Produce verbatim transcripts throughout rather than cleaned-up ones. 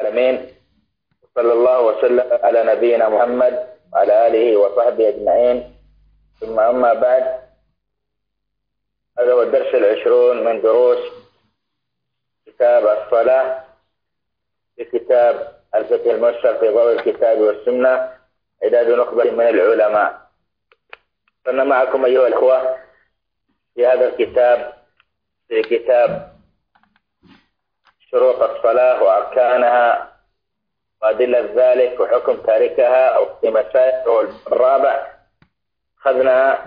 العالمين، صلى الله وسلم على نبينا محمد وعلى آله وصحبه أجمعين، ثم أما بعد. هذا هو الدرس العشرون من دروس كتاب الصلاة في كتاب الفقه الميسر في ضوء الكتاب والسنة، إعداد نخبة من العلماء. كنا معكم أيها الأخوة في هذا الكتاب، في كتاب شروط الصلاة وأركانها وأدلة ذلك وحكم تاركها، أو في مسائل الرابع أخذنا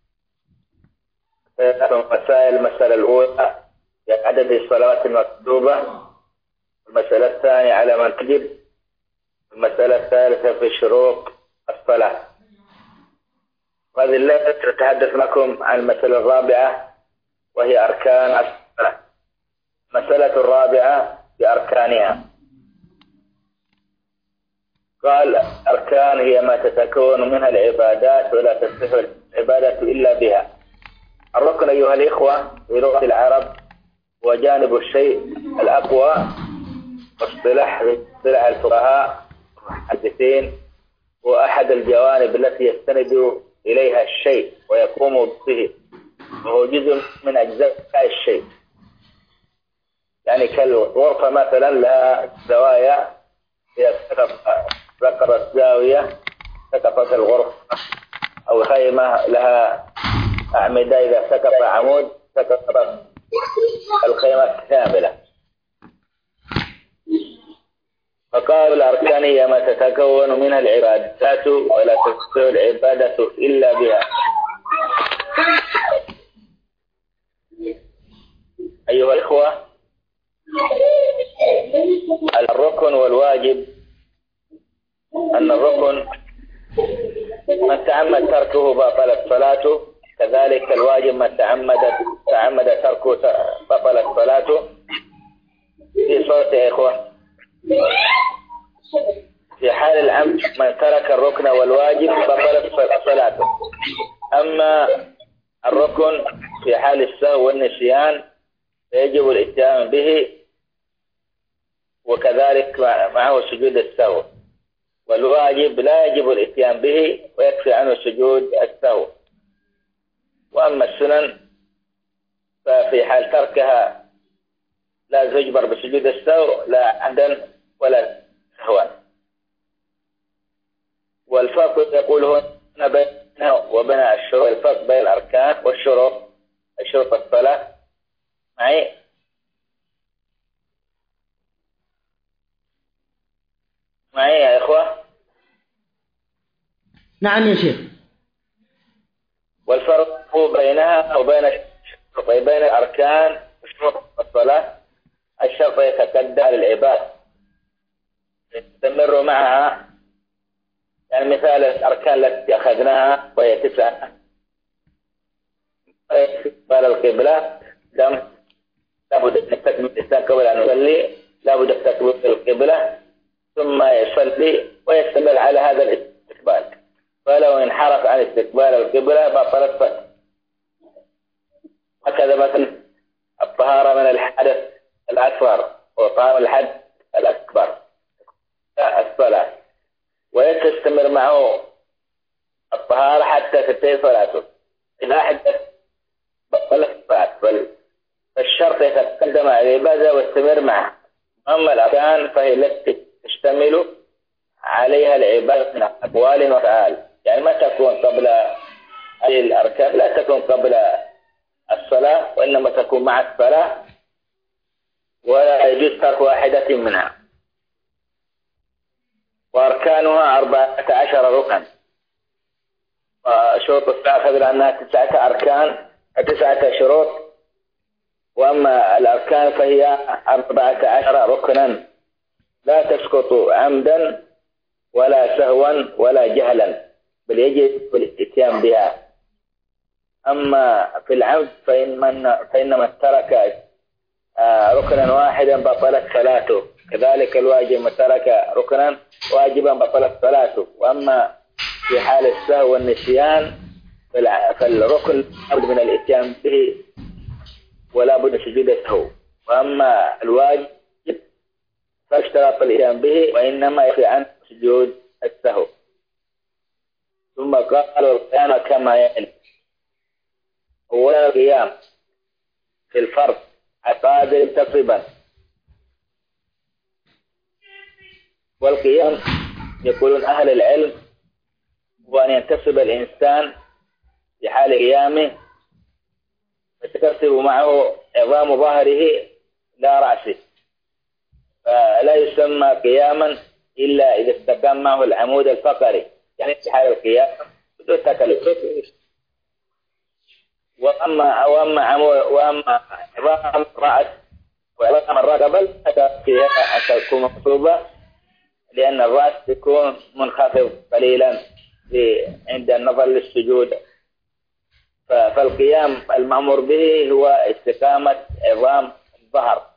مسائل. المسألة الأولى في عدد الصلوات المكتوبة، المسألة الثانية على من تجب، المسألة الثالثة في شروط الصلاة. وهذه الليلة سأتحدث لكم عن المسألة الرابعة وهي أركان الصلاة. المسألة الرابعة بأركانها. قال: أركان هي ما تتكون منها العبادات ولا تصح العبادة إلا بها. الركن أيها الإخوة في لغة العرب هو جانب الشيء الأقوى، واصطلاح اصطلاح الفقهاء المحدثين هو أحد الجوانب التي يستند إليها الشيء ويقوم به، وهو جزء من أجزاء الشيء. يعني كالغرفة مثلا لها زوايا، إذا سقطت زاوية سقطت الغرفة، أو خيمة لها أعمدة إذا سقط عمود سقطت الخيمة كاملة. فقالوا: الأركان هي ما تتكون منها العبادات ولا تصح العبادة إلا بها. أيها الإخوة، الركن والواجب، أن الركن من تعمد تركه بطلت صلاته، كذلك الواجب من تعمد تعمد تركه بطلت صلاته. في صوت يا إخوة. في حال العمد من ترك الركن والواجب بطلت صلاته. أما الركن في حال السهو والنسيان فيجب الاتيان به، وكذلك معه سجود السهو. والواجب لا يجب الاتيان به ويكفي عنه سجود السهو. وأما السنن ففي حال تركها لا تجبر بسجود السهو لا عمدا ولا سهوا. والفرق يقول هنا بينه وبين الشروط، الفرق بين الأركان والشروط. الشروط الصلاة معي؟ معي يا إخوة؟ نعم يا شيخ. والفرق بينها وبين بين الأركان وشروط الصلاة: الشرط يتكدى للعباد يستمر معها. يعني مثال الأركان التي أخذناها وهي تسعة: استقبال القبلة، دم لابد أن يستقبل الإنسان قبل أن يصلي، لابد أن يستقبل القبلة ثم يصلي ويستمر على هذا الاستقبال. فلو انحرف عن استقبال القبلة بطلت صلاته. هكذا مثلا الطهارة من الحدث الأكبر وطهارة الحدث الأكبر الصلاة، ويستمر معه الطهارة حتى تنتهي صلاته. إذا حدث بطلت صلاته. فالشرط يتقدم على العبادة واستمر معه. أما الأركان فهي التي تشتمل عليها العبادة من أقوال وأفعال. يعني ما تكون قبل هذه الأركان، لا تكون قبل الصلاة، وإنما تكون مع الصلاة، ولا يجوز ترك واحدة منها. وأركانها أربعة عشر ركن. وشروط الصلاة خبر أنها تسعة أركان تسعة شروط، وأما الأركان فهي أربعة عشر ركنا لا تسقط عمدا ولا سهوا ولا جهلا، بل يجب الاتيان بها. أما في العمد فإن من فإن من ترك ركنا واحدا بطلت صلاته، كذلك الواجب من ترك ركنا واجبا بطلت صلاته. وأما في حال السهو والنسيان فالركن لابد من الاتيان به ولا بد سجود السهو. وأما الواجب فاشترط الإتيان به، وإنما يخفي عن سجود السهو. ثم قالوا القيام كما يلي: أولا القيام في الفرض قادر تقريبا، والقيام يقولون أهل العلم هو أن ينتصب الإنسان في حال قيامه فتكسب معه عظام ظهره لا رأسه، فلا يسمى قياما إلا إذا استقام معه العمود الفقري، يعني في حال القيام بدون تكلف. وأما وأما عمود وأما عظام الرأس وعظام الرقبة فيها أن تكون مقصوبة، لأن الرأس يكون منخفض قليلا عند النظر للسجود. فالقيام المأمور به هو استقامة عظام الظهر.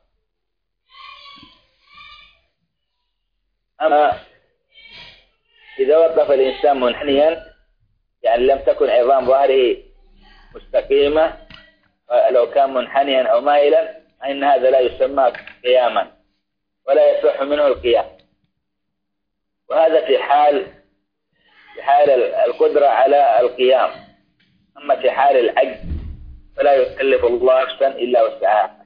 أما إذا وقف الإنسان منحنيا، يعني لم تكن عظام ظهره مستقيمة، لو كان منحنيا أو مائلا، فإن هذا لا يسمى قياما ولا يصح منه القيام. وهذا في حال في حال القدرة على القيام. أما في حال العجز فلا يكلف الله نفسا إلا وسعها.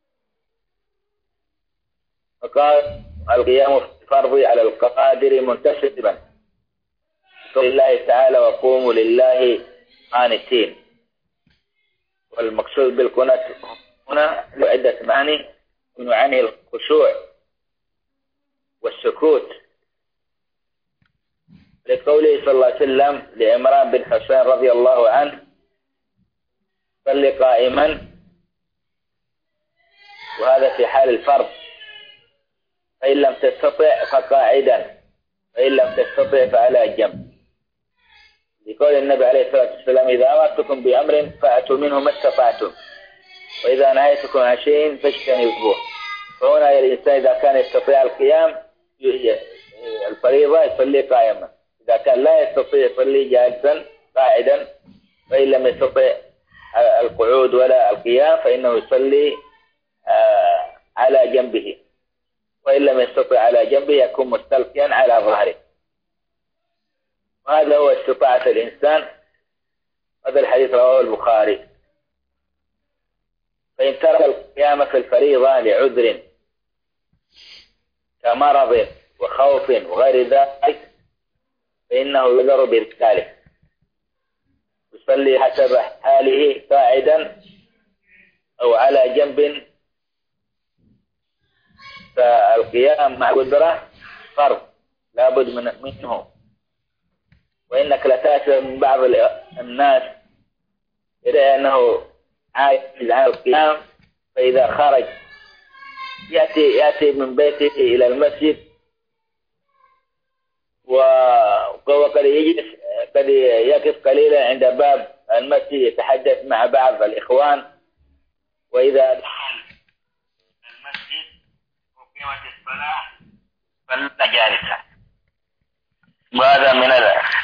فقال: القيام في الفرض على القادر منتسبا، قول الله تعالى: وقوموا لله قانتين. والمقصود بالقنوت هنا له عدة معاني، ونعاني الخشوع والسكوت، لقوله صلى الله عليه وسلم لعمران بن حسين رضي الله عنه: صل قائما، وهذا في حال الفرض، فإن لم تستطع فقاعدا، فإن لم تستطع فعلى جنب، لقول النبي عليه الصلاة والسلام: إذا أمرتكم بأمر فأتوا منه ما استطعتم، وإذا نهيتكم عن شيء فاجتنبوه. فهنا الإنسان إذا كان يستطيع القيام الفريضة يصلي قائما، إذا كان لا يستطيع يصلي جالسا قاعدا، فإن لم يستطع القعود ولا القيام فإنه يصلي على جنبه، وإن لم يستطع على جنبه يكون مستلقيا على ظهره. وهذا هو استطاعة الإنسان. هذا الحديث رواه البخاري. فإن ترك القيام في الفريضة لعذر كمرض وخوف وغير ذلك فإنه يذر بذلك، يصلي حسب حاله قاعدا أو على جنب. فالقيام مع قدرة فرض لا بد منه. وإنك لتأتي من بعض الناس يرى أنه عاجز عن القيام، فإذا خرج يأتي يأتي من بيته إلى المسجد وقد يجلس قد يقف قليلا عند باب المسجد يتحدث مع بعض الإخوان، وإذا دخل المسجد وقيمت الصلاة فلا جالسا. وهذا من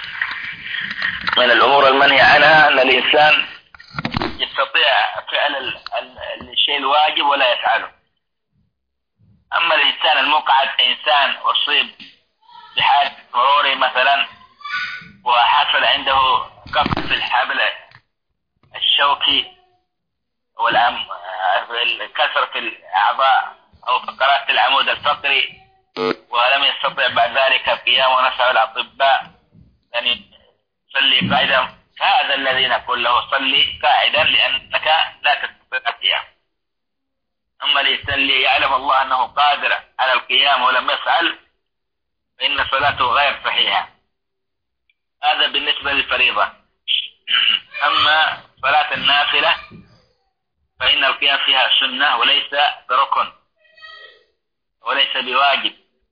من الأمور المنهي عنها، أن الإنسان يستطيع فعل الشيء الواجب ولا يفعله. أما الإنسان المقعد إنسان أصيب بحال مروري مثلا وحصل عنده قطع في الحبل الشوكي والكسر في الأعضاء أو فقرات العمود الفقري، ولم يستطع بعد ذلك القيام ونسأل الأطباء أن يصلي قاعدا، هذا الذي نقول له صلي قاعدا لأنك لا تستطيع القيام. أما الإنسان اللي يعلم الله أنه قادر على القيام ولم يفعل فإن صلاته غير صحيحة. هذا بالنسبة للفريضة. أما صلاة النافلة فإن القيام فيها سنة وليس بركن وليس بواجب،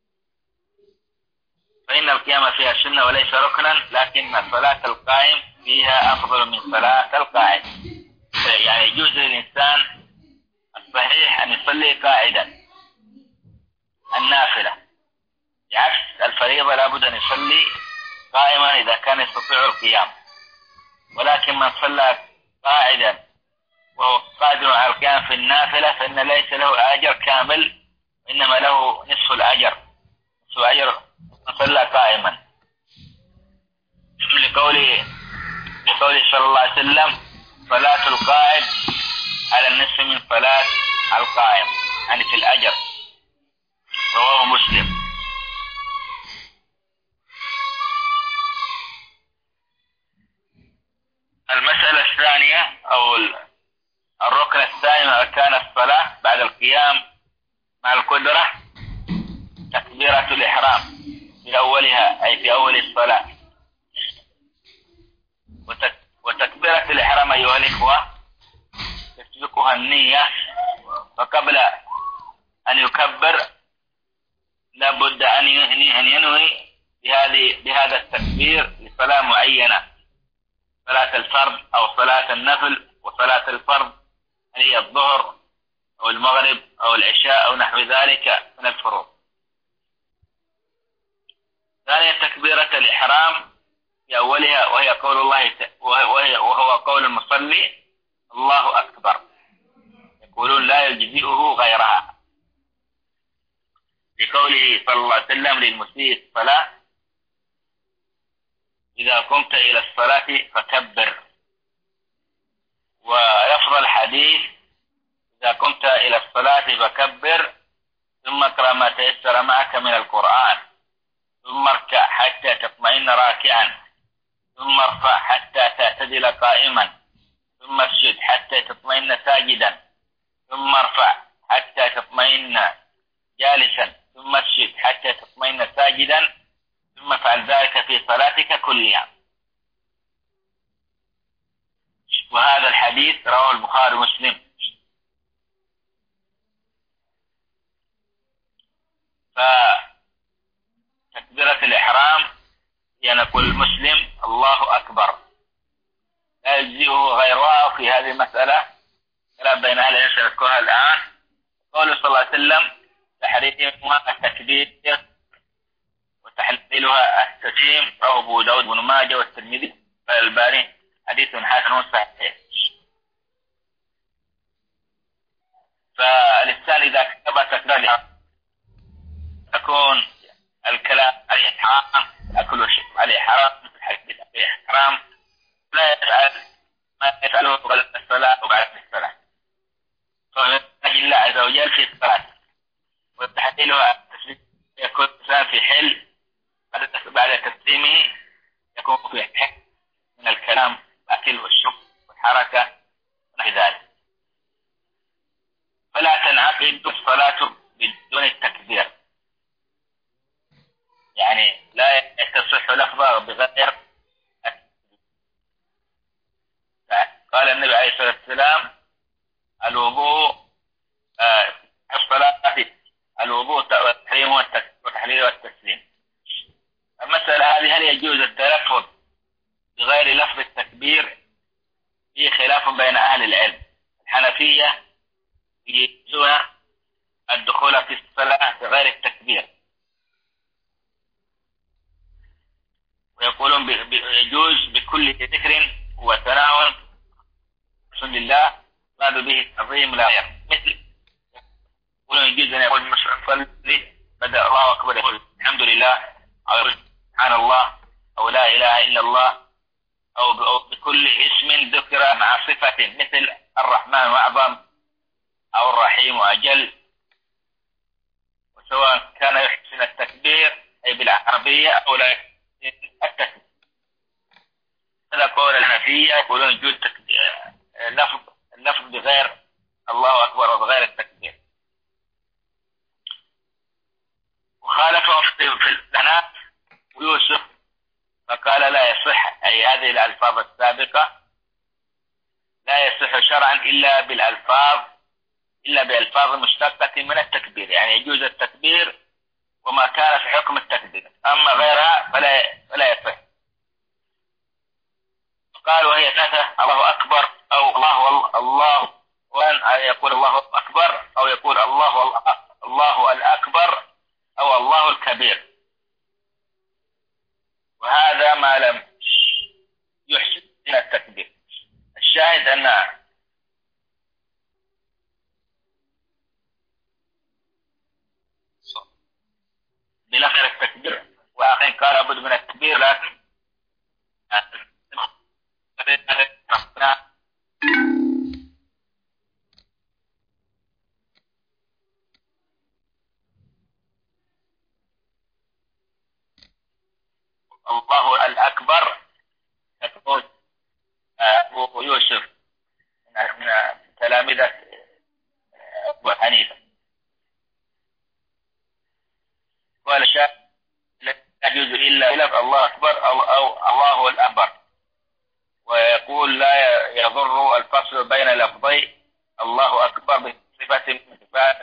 فإن القيام فيها سنة وليس ركنا، لكن صلاة القائم فيها أفضل من صلاة القاعد. يعني يجوز للإنسان الصحيح أن يصلي قاعدا النافلة، بعكس الفريضة لابد أن يصلي قائما إذا كان يستطيع القيام. ولكن من صلى قاعدا وهو قادر على القيام في النافلة فإن ليس له أجر كامل، إنما له نصف الأجر، نصف أجر من صلى قائما، لقوله لقوله صلى الله عليه وسلم: صلاة القائد على النصف من صلاة القائم، يعني في الأجر. رواه مسلم. المسألة الثانية أو الركن الثاني من أركان الصلاة بعد القيام مع القدرة تكبيرة الإحرام في أولها، أي في أول الصلاة. وتكبيرة الإحرام أيها الإخوة تسبقها النية، فقبل أن يكبر لابد أن ينوي بهذه بهذا التكبير لصلاة معينة، صلاة الفرض أو صلاة النفل. وصلاة الفرض هي الظهر أو المغرب أو العشاء أو نحو ذلك من الفروض. ثانيا تكبيرة الإحرام في أولها، وهي قول الله وهي وهو قول المصلي: الله أكبر. يقولون لا يجزئه غيرها، لقوله صلى الله عليه وسلم للمسيء الصلاة: إذا قمت إلى الصلاة فكبر. ولفظ الحديث: إذا قمت إلى الصلاة فكبر، ثم اقرأ ما تيسر معك من القرآن، ثم اركع حتى تطمئن راكعا، ثم ارفع حتى تعتدل قائما، ثم اسجد حتى تطمئن ساجدا، ثم ارفع حتى تطمئن جالسا، ثم اسجد حتى تطمئن ساجدا، ثم افعل ذلك في صلاتك كلها. وهذا الحديث رواه البخاري ومسلم. فتكبيرة الإحرام هي نقول المسلم: الله أكبر، لا يجزئه غيرها. في هذه المسألة كلام بين أهل العلم يذكرها الآن. قوله صلى الله عليه وسلم: تحريمها التكبير وتحليلها التسليم، رواه أبو داود بن ماجه والترمذي والألباني، حديث حسن صحيح. فالإنسان إذا كتب تكبير تكون الكلام عليه حرام، أكل والشرب عليه حرام، الحديث عليه حرام، لا يفعل ما يفعله قبل الصلاة وبعد الصلاة، فمن أجل الله عز وجل في الصلاة. وتحليلها التسليم يكون الإنسان في حل بعد تسليمه، يكون في حل من الكلام، الأكل والشرب والحركة ونحو ذلك. فلا تنعقد الصلاة بدون التكبير، يعني لا تصح لفظة بغير. قال النبي عليه الصلاة والسلام: الوضوء آه الصلاة الوضوء والتحريم والتحليل والتسليم. المسألة هذه: هل يجوز التلفظ بغير لفظ التكبير؟ في خلاف بين أهل العلم. الحنفية يجوزون الدخول في الصلاة بغير التكبير، ويقولون يجوز بكل ذكر وثناء لله مراد به التعظيم لا غير. مثل يقولون يجوز أن يقول المصلي بدأ الله أكبر يقول الحمد لله، أو يقول سبحان الله، أو لا إله إلا الله، أو بكل اسم ذكر مع صفة، مثل الرحمن وأعظم أو الرحيم وأجل. وسواء كان يحسن التكبير أي بالعربية أو لا يحسن التكبير. هذا قول الحنفية، يقولون يجوز اللفظ اللفظ بغير الله أكبر وبغير التكبير. وخالفهم في الحناف ويوسف فقال لا يصح، أي هذه الألفاظ السابقة لا يصح شرعا إلا بالألفاظ إلا بألفاظ مشتقة من التكبير، يعني يجوز التكبير وما كان في حكم التكبير، أما غيرها فلا فلا يصح. قال وهي ثلاثة: الله أكبر، أو الله الله، وأن يقول الله أكبر، أو يقول الله الله الأكبر، أو الله الكبير. وهذا ما لم يحسن إلى التكبير. الشاهد أن قال الشافعي لا يجوز إلا لفظ الله أكبر أو, أو الله الأكبر، ويقول لا يضر الفصل بين لفظي الله أكبر بصفة من صفات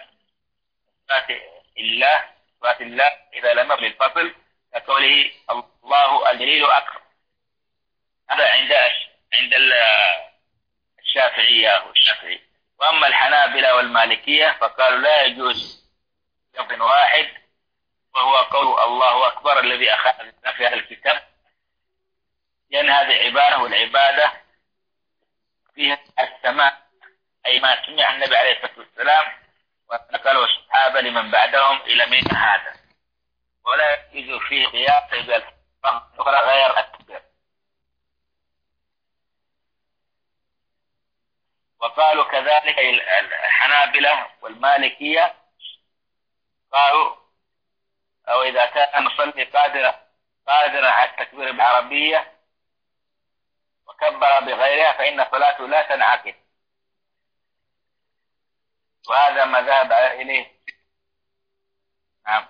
الله صفات الله إذا لم يبل الفصل كقوله الله الجليل أكبر. هذا عند عند الشافعية والشافعي. وأما الحنابلة والمالكية فقالوا لا يجوز لفظ واحد وهو قول الله أكبر الذي أخذنا في هذا الكتاب، لأن هذه عبارة، والعبادة فيها السماع أي ما سمع النبي عليه الصلاة والسلام ونقله الصحابة لمن بعدهم إلى من هذا، ولا يجوز فيه قياس بالفقه غير التكبير. وقالوا كذلك الحنابلة والمالكية قالوا أو إذا كان المصلي قادرا قادرا على التكبير بالعربية وكبر بغيرها فإن صلاته لا تنعقد، وهذا ما ذهب إليه. نعم.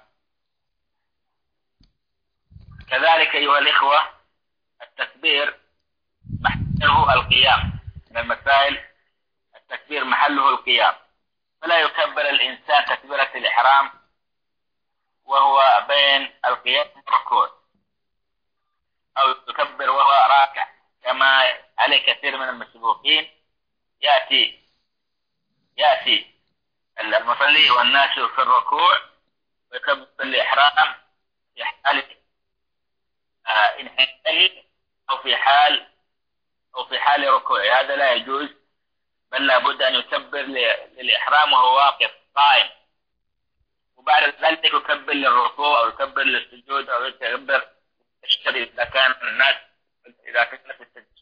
كذلك أيها الإخوة التكبير محله القيام، من المسائل التكبير محله القيام، فلا يكبر الإنسان تكبيرة الإحرام وهو بين القيام والركوع، أو يكبر وهو راكع كما عليه كثير من المسبوقين. يأتي يأتي المصلي والناس في الركوع ويكبر الإحرام في حال آه انحنائه أو في حال أو في حال ركوعه، هذا لا يجوز، بل لابد أن يكبر للإحرام وهو واقف قائم، وبعد ذلك يكبر للركوع أو يكبر للسجود أو يكبر التشهد إذا كان الناس إذا كان في التشهد.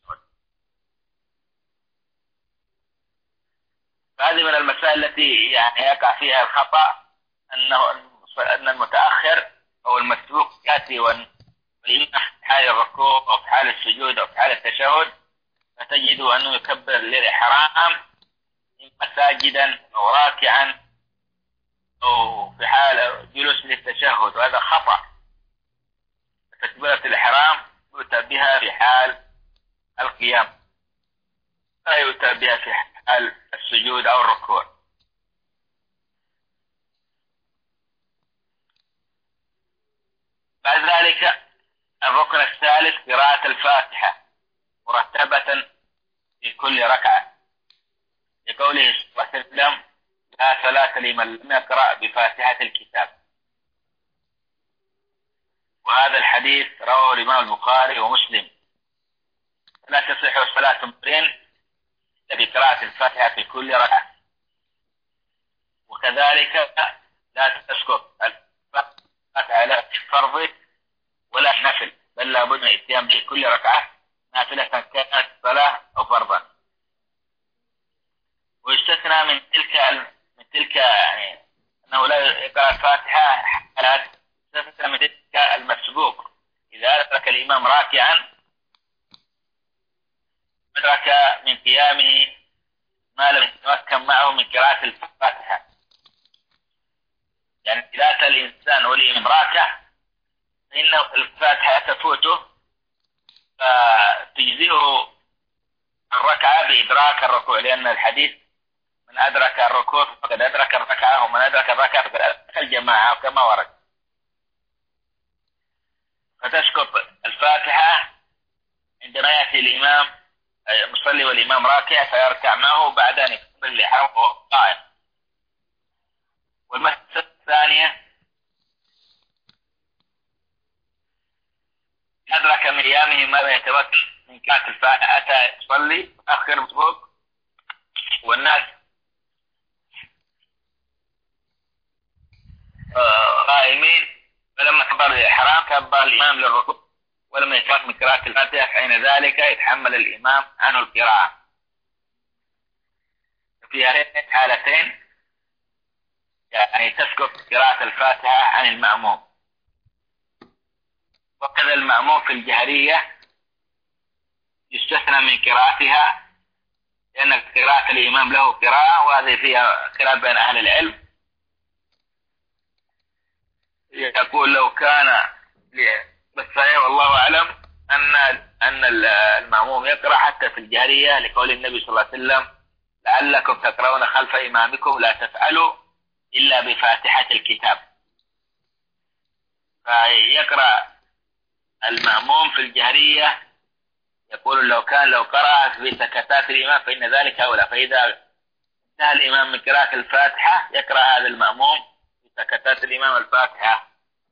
فهذه من المسائل التي يعني يقع فيها الخطأ، أنه أن المتأخر أو المسبوق يأتي والإمام في حال الركوع أو في حال السجود أو في حال التشهد فتجد أنه يكبر للإحرام إما ساجدا أو راكعا أو في حال جلوس للتشهد، وهذا خطأ. تكبيرة الإحرام يؤتى بها في حال القيام، لا يؤتى بها في حال السجود أو الركوع. بعد ذلك الركن الثالث قراءة الفاتحة مرتبة في كل ركعة، لقوله صلى الله عليه وسلم لا صلاة لمن لم يقرأ بفاتحة الكتاب، وهذا الحديث رواه الإمام البخاري ومسلم. لا تصح صلاة امرئ بقراءة الفاتحة في كل ركعة، وكذلك لا تسقط الفاتحة لا فرض ولا نفل، بل لا بد من الاتيان في كل ركعة نافلة كانت صلاة أو فرضا. ويستثنى من تلك من تلك يعني أنه لا يقرأ الفاتحة حالات، يستثنى من تلك المسبوق إذا أدرك الإمام راكعا أدرك من قيامه ما لم يتمكن معه من قراءة الفاتحة، يعني إذا أتى الإنسان والإمام راكع فإن الفاتحة تفوته فتجزئه الركعة بإدراك الركوع، لأن الحديث من أدرك الركوع فقد أدرك الركعة ومن أدرك الركعة فقد أدرك الجماعة كما ورد. فتسقط الفاتحة عندما يأتي الإمام المصلي والإمام راكع فيركع معه بعد أن يكبر الإحرام وهو قائم. والمسألة الثانية أدرك من قيامه ما لا يتمكن من قراءة الفاتحة، أتى يصلي أخر مسبوق والناس قائمين، فلما كبر الإحرام كبر الإمام للركوع ولم يتمكن من قراءة الفاتحة، حين ذلك يتحمل الإمام عنه القراءة. في هذين الحالتين يعني تسقط قراءة الفاتحة عن المأموم. وكذا المأموم في الجهرية يستثنى من قراءتها، لأن قراءة الإمام له قراءة وهذه فيها خلاف بين أهل العلم، يقول لو كان بالصحيح والله أعلم أن أن المأموم يقرأ حتى في الجهرية، لقول النبي صلى الله عليه وسلم لعلكم تقرؤون خلف إمامكم لا تفعلوا إلا بفاتحة الكتاب. فيقرأ المأموم في الجهرية، يقول لو كان لو قرأ في سكتات الإمام فإن ذلك أولى. فإذا انتهى الإمام من قراءة الفاتحة يقرأ هذا المأموم في سكتات الإمام الفاتحة،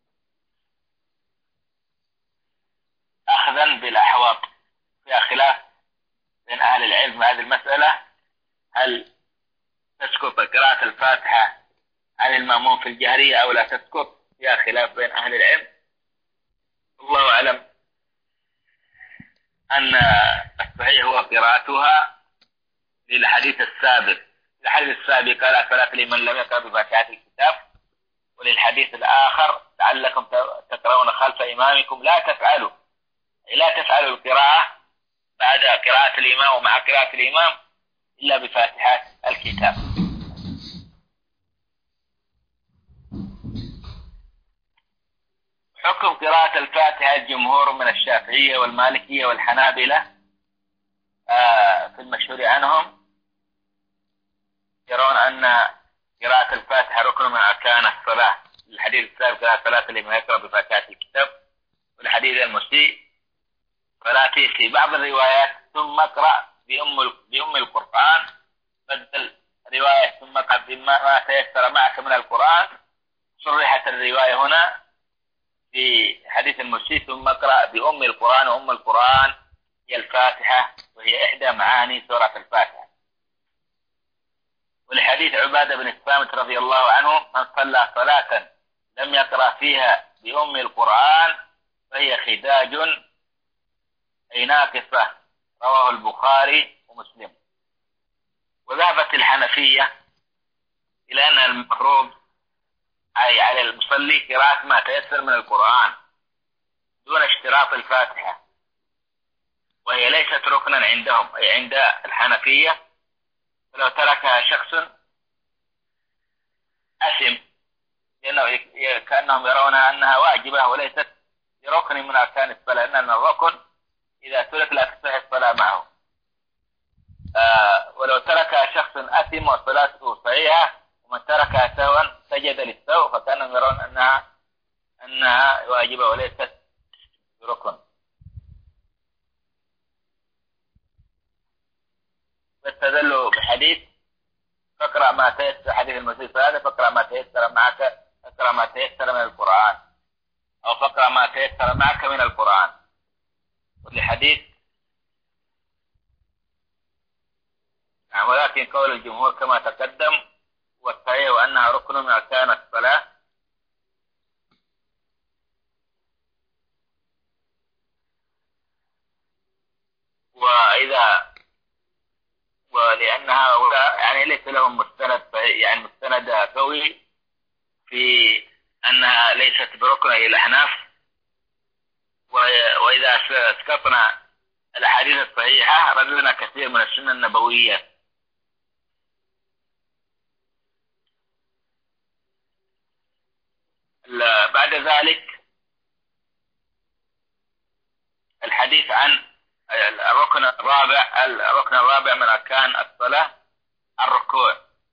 أخذا بالأحواط. فيها خلاف بين أهل العلم هذه المسألة، هل تسقط قراءة الفاتحة عن المأموم في الجهرية أو لا تسقط؟ فيها خلاف بين أهل العلم. الله أعلم أن الصحيح هو قراءتها للحديث السابق. الحديث السابق قال صلاة لمن لم يقرأ بفاتحة الكتاب، وللحديث الآخر لعلكم تقرؤون خلف إمامكم لا تفعلوا، لا تفعلوا القراءة بعد قراءة الإمام ومع قراءة الإمام إلا بفاتحة الكتاب. حكم قراءة الفاتحة الجمهور من الشافعية والمالكية والحنابلة في المشهور عنهم يرون أن قراءة الفاتحة ركن من أركان الصلاة، الحديث السابق قال صلاة لمن يقرأ بفاتحة الكتاب، والحديث المسيء فلا في بعض الروايات ثم اقرأ بأم بأم القرآن، بدل رواية ثم اقرأ بما تيسر معك من القرآن. صرحت الرواية هنا في حديث المسيء ثم اقرأ بأم القرآن، وأم القرآن هي الفاتحة، وهي إحدى معاني سورة الفاتحة. ولحديث عبادة بن الصامت رضي الله عنه من صلى صلاة لم يقرأ فيها بأم القرآن فهي خداج أي ناقصة، رواه البخاري ومسلم. وذهبت الحنفية إلى أن المفروض أي على المصلي قراءة ما تيسر من القرآن دون اشتراط الفاتحة، وهي ليست ركنا عندهم أي عند الحنفية. فلو تركها شخص أثم، لأنه كأنهم يرون أنها واجبة وليست ركن من أركان الصلاة، لأن الركن إذا ترك لا تصح الصلاة معه. آه ولو تركها شخص أثم وصلاته صحيحة، ومن تركها سهوا سجد للسهو، فكانهم يرون أنها أنها واجبة وليست ركن. فاستدلوا بحديث فاقرأ ما تيسر، حديث المسيح هذا فاقرأ ما تيسر معك، فاقرأ ما تيسر من القرآن، أو فاقرأ ما تيسر معك من القرآن. ولحديث نعم، ولكن قول الجمهور كما تقدم والصحيح وأنها ركن من أركان الصلاة. وإذا ولأن هؤلاء يعني ليس لهم مستند يعني مستند قوي في أنها ليست بركن إلى الأحناف. وإذا اسقطنا الأحاديث الصحيحة رددنا كثير من السنة النبوية. بعد ذلك الحديث عن الركن الرابع، الركن الرابع من أركان الصلاة الركوع.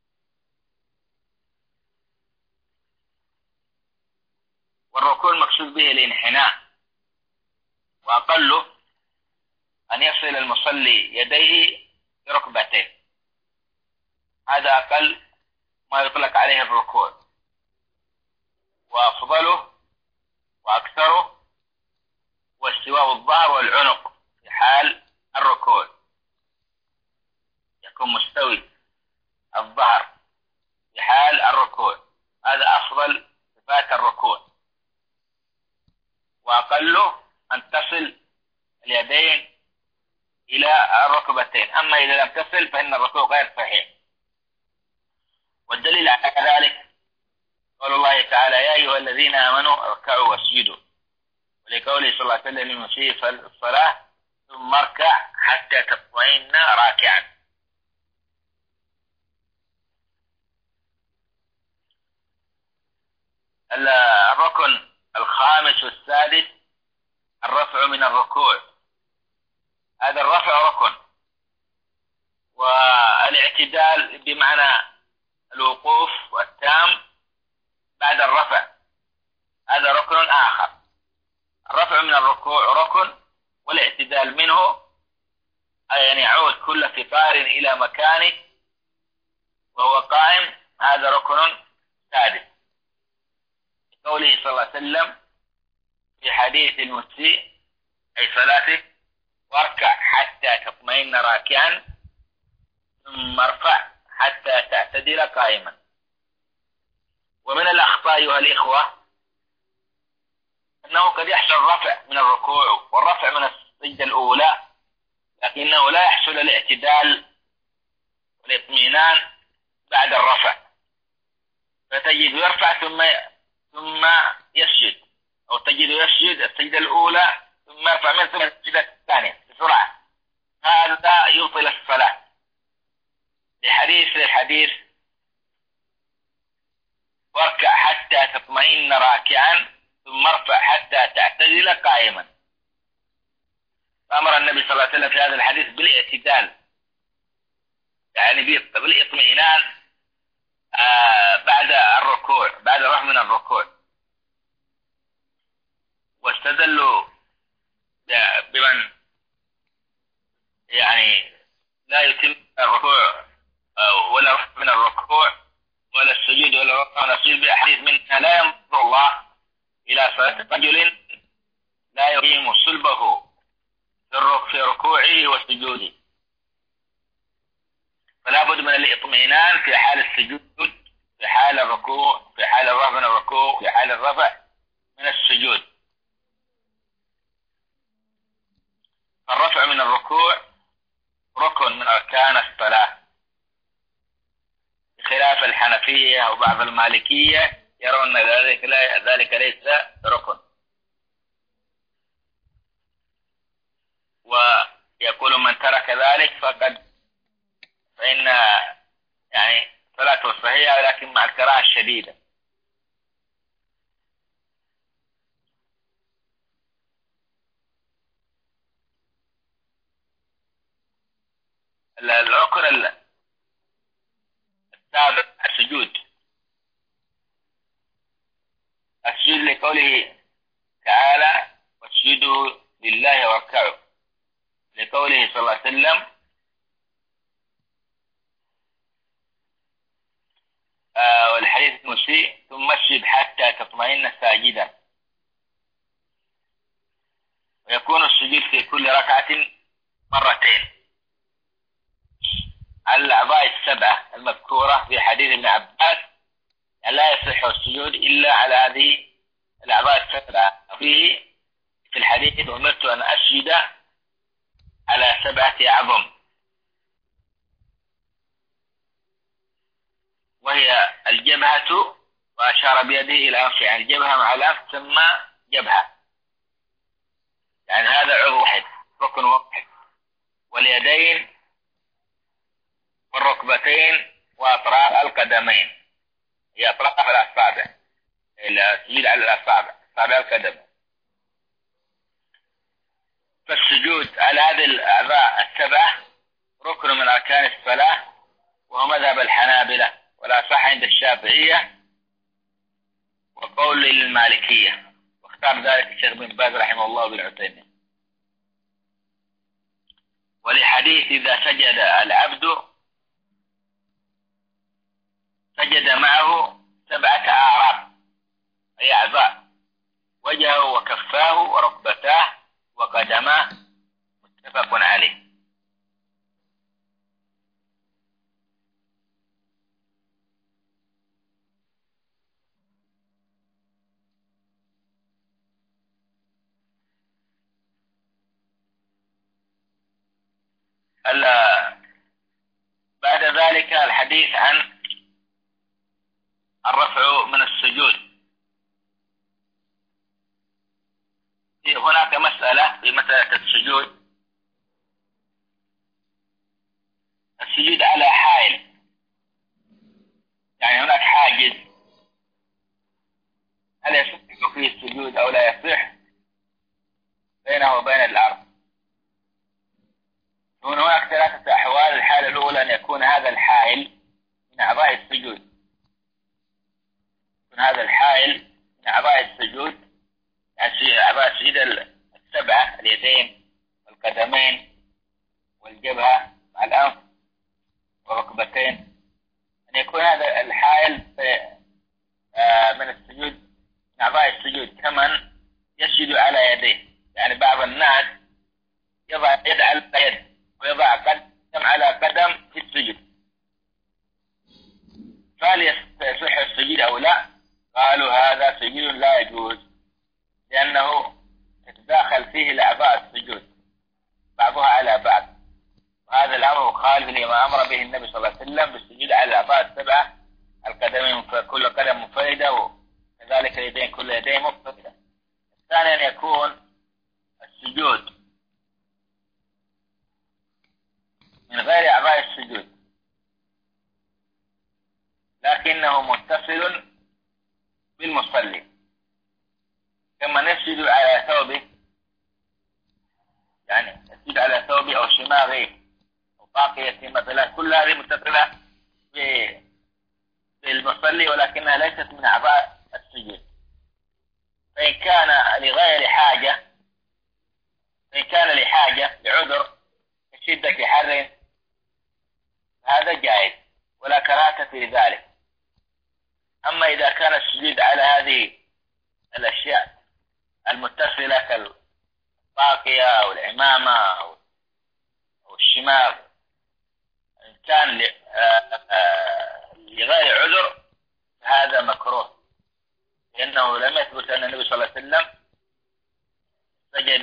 والركوع المقصود به الانحناء، وأقله أن يصل المصلي يديه بركبتيه، هذا أقل ما يطلق عليه الركوع. وأفضله وأكثره واستواء الظهر والعنق في حال الركوع، يكون مستوي الظهر في حال الركوع، هذا أفضل صفات الركوع. وأقله أن تصل اليدين إلى الركبتين، أما إذا لم تصل فإن الركوع غير صحيح. والدليل على ذلك قول الله تعالى يا أيها الذين آمنوا اركعوا واسجدوا، ولقوله صلى الله عليه وسلم للمسيء في الصلاة ثم اركع حتى تطمئن راكعا. الركن الخامس والسادس الرفع من الركوع. هذا الرفع ركن، والاعتدال بمعنى الوقوف والتام بعد الرفع هذا ركن آخر. الرفع من الركوع ركن، والاعتدال منه يعني يعود كل فطار إلى مكانه وهو قائم، هذا ركن سادس. قوله صلى الله عليه وسلم في حديث المسيء أي صلاته: واركع حتى تطمئن راكعا ثم ارفع حتى تعتدل قائما. ومن الأخطاء أيها الإخوة أنه قد يحصل الرفع من الركوع والرفع من السجدة الأولى، لكنه لا يحصل الاعتدال والاطمئنان بعد الرفع، فتجد يرفع ثم ثم يسجد، أو تجد يسجد السجدة الأولى ثم يرفع من ثم السجدة الثانية بسرعة. هذا يبطل الصلاة لحديث الحديث: واركع حتى تطمئن راكعا ثم ارفع حتى تعتدل قائما. فأمر النبي صلى الله عليه وسلم في هذا الحديث بالاعتدال، يعني بالاطمئنان آه بعد الركوع، بعد الرفع من الركوع. واستدلوا بمن يعني لا يتم الركوع ولا رفع من الركوع ولا السجود ولا رفع من السجود بأحاديث منها: لا ينظر الله إلى صلاة رجل لا يقيم صلبه في ركوعه وسجوده. فلا بد من الاطمئنان في حال السجود، في حال الركوع، في حال الرفع من الركوع، في حال الرفع من السجود. الرفع من الركوع ركن من أركان الصلاة، بخلاف الحنفية وبعض المالكية يرون ذلك ذلك ليس ركن، ويقول من ترك ذلك فقد فإن يعني صلاته صحيحة لكن مع الكراهة الشديدة. الركن السابع السجود. السجود لقوله تعالى: واسجدوا لله واركعوا، لقوله صلى الله عليه وسلم: آه والحديث المسيء: ثم اسجد حتى تطمئن ساجدا. ويكون السجود في كل ركعة مرتين على الأعضاء السبعة المذكورة في حديث ابن عباس: لا يصح السجود إلا على هذه الأعضاء السبعة. فيه في الحديث: أمرت أن أسجد على سبعة أعظم، وهي الجبهة، وأشار بيده إلى أنف، يعني الجبهة مع الأنف ثم جبهة، يعني هذا عضو واحد، ركن واحد. واليدين والركبتين وأطراف القدمين، هي أطراف الأصابع، السجود على الأصابع، أصابع القدم. فالسجود على هذه الأعضاء السبعة ركن من أركان الصلاة، وهو مذهب الحنابلة، ولا صح عند الشافعية وقول المالكية، واختار ذلك الشيخ بن باز رحمه الله بن عثيمين. ولحديث: إذا سجد العبد سجد معه سبعة أعراض، أي أعضاء: وجهه وكفاه وركبتاه وقدماه، متفق عليه. بعد ذلك الحديث عن الرفع من السجود. هناك مسألة في مسألة السجود: السجود على حائل، يعني هناك حاجز هل يصح فيه السجود أو لا يصح بينه وبين الأرض. هنا هناك ثلاثة أحوال. الحالة الأولى أن يكون هذا الحائل من أعضاء السجود، يكون هذا الحائل من أعضاء السجود، يعني أعضاء السجود السبعة: اليدين والقدمين والجبهة مع الأنف والركبتين. أن يكون هذا الحائل من السجود من أعضاء السجود كمن يسجد على يديه. يعني بعض الناس يضع يد على يد ويضع قدم على قدم في السجود، فهل يصح السجود أو لا؟ قالوا هذا سجود لا يجوز، لأنه تتداخل فيه الأعضاء السجود بعضها على بعض، وهذا الأمر مخالف لما أمر به النبي صلى الله عليه وسلم بالسجود على الأعضاء السبعة: القدمين كل قدم منفردة، وكذلك اليدين كل يدين منفردة. الثاني أن يكون السجود من غير أعضاء السجود لكنه متصل بالمصلي، كما يسجد على ثوبه، يعني يسجد على ثوبه أو شماغه أو طاقيته مثلا، كل هذه متصلة بالمصلي ولكنها ليست من أعضاء السجود. فإن كان لغير حاجة، فإن كان لحاجة لعذر كشدة حر هذا جائز ولا كراهة في ذلك. أما إذا كان السجود على هذه الأشياء المتصلة كالطاقية أو العمامة أو الشماغ، إن كان لغير عذر هذا مكروه، لأنه لم يثبت أن النبي صلى الله عليه وسلم سجد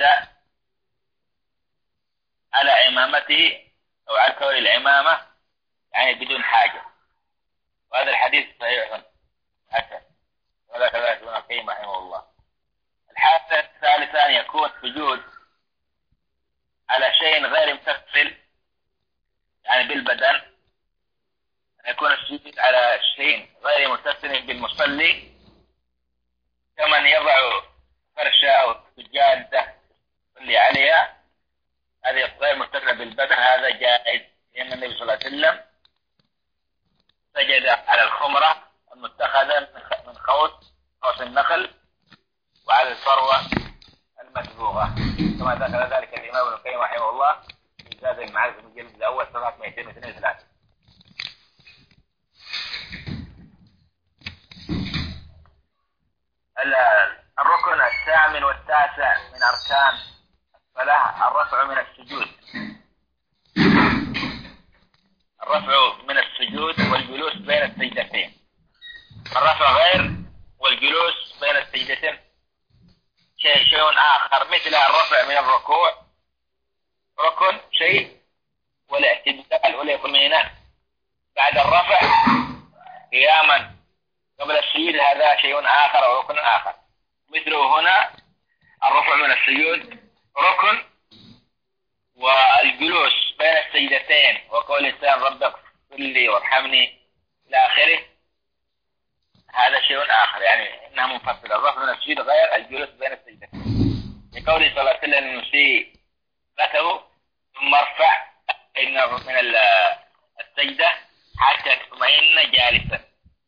على عمامته أو على كور العمامة يعني بدون حاجة، وهذا الحديث صحيح حسن، ولا كذلك ابن القيم رحمه الله. الحالة الثالثة أن يكون سجود على شيء غير متصل يعني بالبدن، أن يكون السجود على شيء غير متصل بالمصلي كمن يضع فرشة أو سجادة يصلي عليها، هذه غير متصلة بالبدن، هذا جائز، لأن النبي صلى الله عليه وسلم سجد على الخمرة المتخذة من خوص خوص النخل وعلى الفروة المدبوغة، كما ذكر ذلك الإمام ابن القيم رحمه الله في زاد المعارف المجلد الأول صفحة مئتين واثنين وثلاثين. الركن الثامن والتاسع من أركان الصلاة الرفع من السجود. الرفع من السجود والجلوس بين السجدتين. الرفع غير والجلوس بين السجدتين شيء شيء آخر، مثل الرفع من الركوع ركن شيء، والاعتدال والإطمئنان بعد الرفع قياما قبل السجود هذا شيء آخر أو ركن آخر. مثله هنا الرفع من السجود ركن، والجلوس بين السجدتين وقول الإنسان رب اغفر لي وارحمني إلى آخره هذا شيء آخر، يعني إنها منفصلة. الرفع من السجود غير الجلوس بين السجدتين، لقوله صلى الله عليه وسلم المسيء له ثم ارفع من السجدة حتى تطمئن جالسا.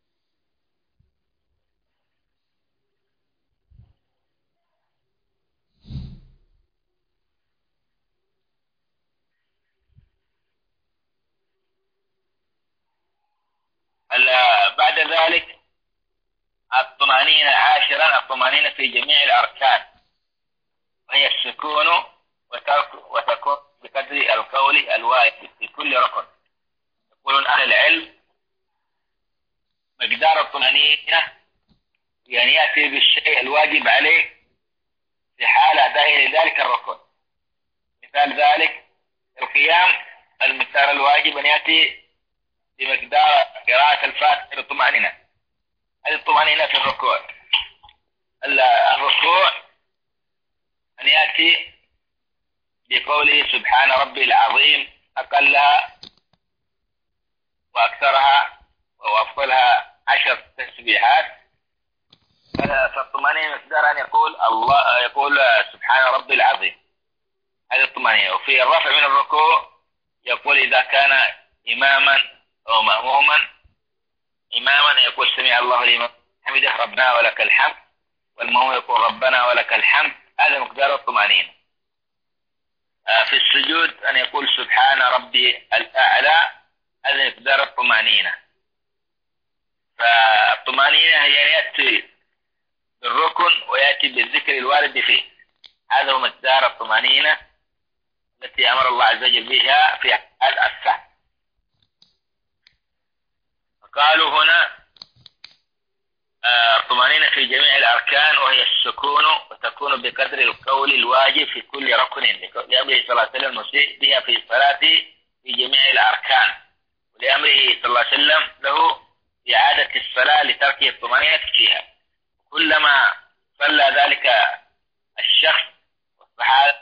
بعد ذلك الطمأنينة عاشرا، الطمأنينة في جميع الأركان، وهي السكون وترك وتكون بقدر القول الواجب في كل ركن. يقولون أهل العلم مقدار الطمأنينة يعني يأتي بالشيء الواجب عليه في حال أدائه لذلك الركن. مثال ذلك القيام، المقدار الواجب أن يأتي بمقدار قراءة الفاتحة بالطمأنينة، هذه الطمأنينة في الركوع. الركوع أن يأتي بقوله سبحان ربي العظيم أقلها وأكثرها وأفضلها عشر تسبيحات، فالطمأنينة مقدار أن يقول الله يقول سبحان ربي العظيم، هذه الطمأنينة. وفي الرفع من الركوع يقول إذا كان إماما أو مأموما، إماما يقول سمع الله لمن حمده ربنا ولك الحمد، والمأموم يقول ربنا ولك الحمد. هذا مقدار الطمأنينة. في السجود أن يقول سبحان ربي الأعلى، هذا مقدار الطمأنينة. فالطمأنينة هي يأتي بالركن ويأتي بالذكر الوارد فيه، هذا هو مقدار الطمأنينة التي أمر الله عز وجل بها في حال السهو. قالوا هنا الطمأنينة في جميع الأركان، وهي السكون، وتكون بقدر القول الواجب في كل ركن، لأمره صلى الله عليه وسلم المسيء بها في الصلاة في جميع الأركان، ولأمره صلى الله عليه وسلم له إعادة الصلاة لترك الطمأنينة فيها. كلما صلى ذلك الشخص والصحابة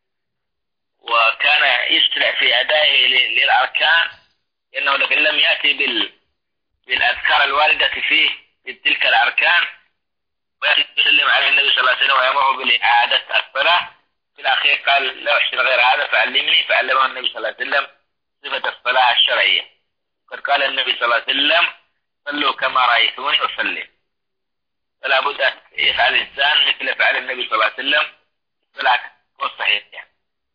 وكان يسرع في أدائه للأركان، لأنه لكن لم يأتي بال بالأذكار الواردة فيه في تلك الأركان، ويسلم على النبي صلى الله عليه وسلم ويأمره بالإعادة الصلاة. في الأخير قال لا أحسن غير هذا فعلمني، فعلمه النبي صلى الله عليه وسلم صفة الصلاة الشرعية. قد قال النبي صلى الله عليه وسلم صلوا كما رأيتوني أصلي. فلا بد أن يفعل الإنسان مثل فعل النبي صلى الله عليه وسلم، فلا تكون صحيح يعني.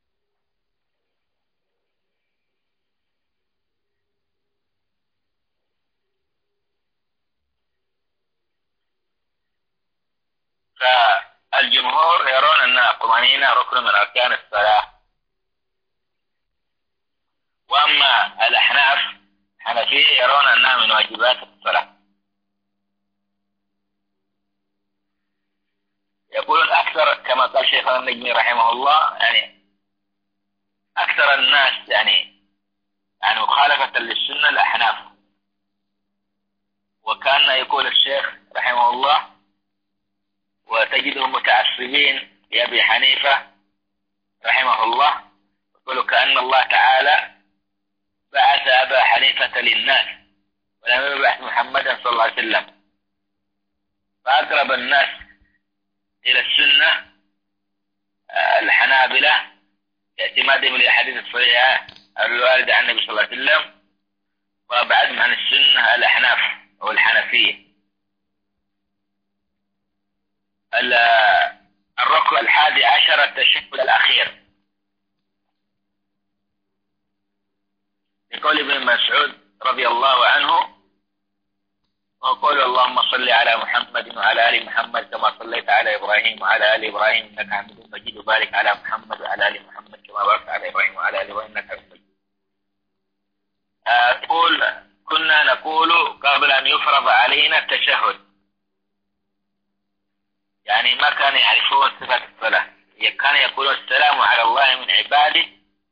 فالجمهور يرون أن الطمأنينة ركن من أركان الصلاة. وأما الأحناف الحنفية يرون أنها من واجبات الصلاة. يقولون أكثر كما قال شيخنا النجمي رحمه الله، يعني أكثر الناس يعني يعني مخالفة للسنة الأحناف. وكان يقول الشيخ رحمه الله وتجدهم متعصبين لأبي حنيفة رحمه الله، يقول كأن الله تعالى بعث أبا حنيفة للناس ولم يبعث محمدا صلى الله عليه وسلم. فأقرب الناس إلى السنة الحنابلة باعتمادهم للأحاديث الصحيحة الواردة عن النبي صلى الله عليه وسلم، وأبعدهم عن السنة الأحناف أو الحنفية. الركن الحادي عشر التشهد الأخير، لقول ابن مسعود رضي الله عنه وقول اللهم صل على محمد وعلى آل محمد كما صليت على إبراهيم وعلى آل إبراهيم إنك حميد مجيد، وبارك على محمد وعلى آل محمد كما باركت على إبراهيم وعلى آل إبراهيم إنك حميد مجيد. أقول كنا نقول قبل أن يفرض علينا التشهد، يعني ما كانوا يعرفون صفة الصلاة، كانوا يقولون السلام على الله من عباده.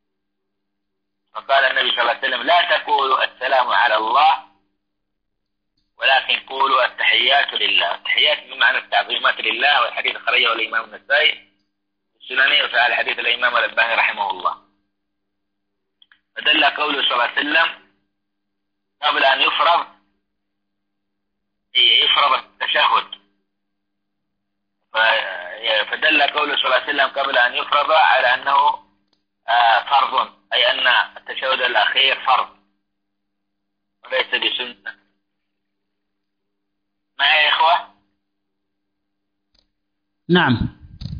فقال النبي صلى الله عليه وسلم لا تقولوا السلام على الله ولكن قولوا التحيات لله. التحيات بمعنى التعظيمات لله، والحديث خرجه الإمام النسائي السنني وفعل حديث الإمام الألباني رحمه الله. فدل قوله صلى الله عليه وسلم قبل أن يفرض يفرض التشهد، فدل قوله صلى الله عليه وسلم قبل أن يفرض على أنه فرض، أي أن التشهد الأخير فرض وليس بسنة. معي يا إخوة؟ نعم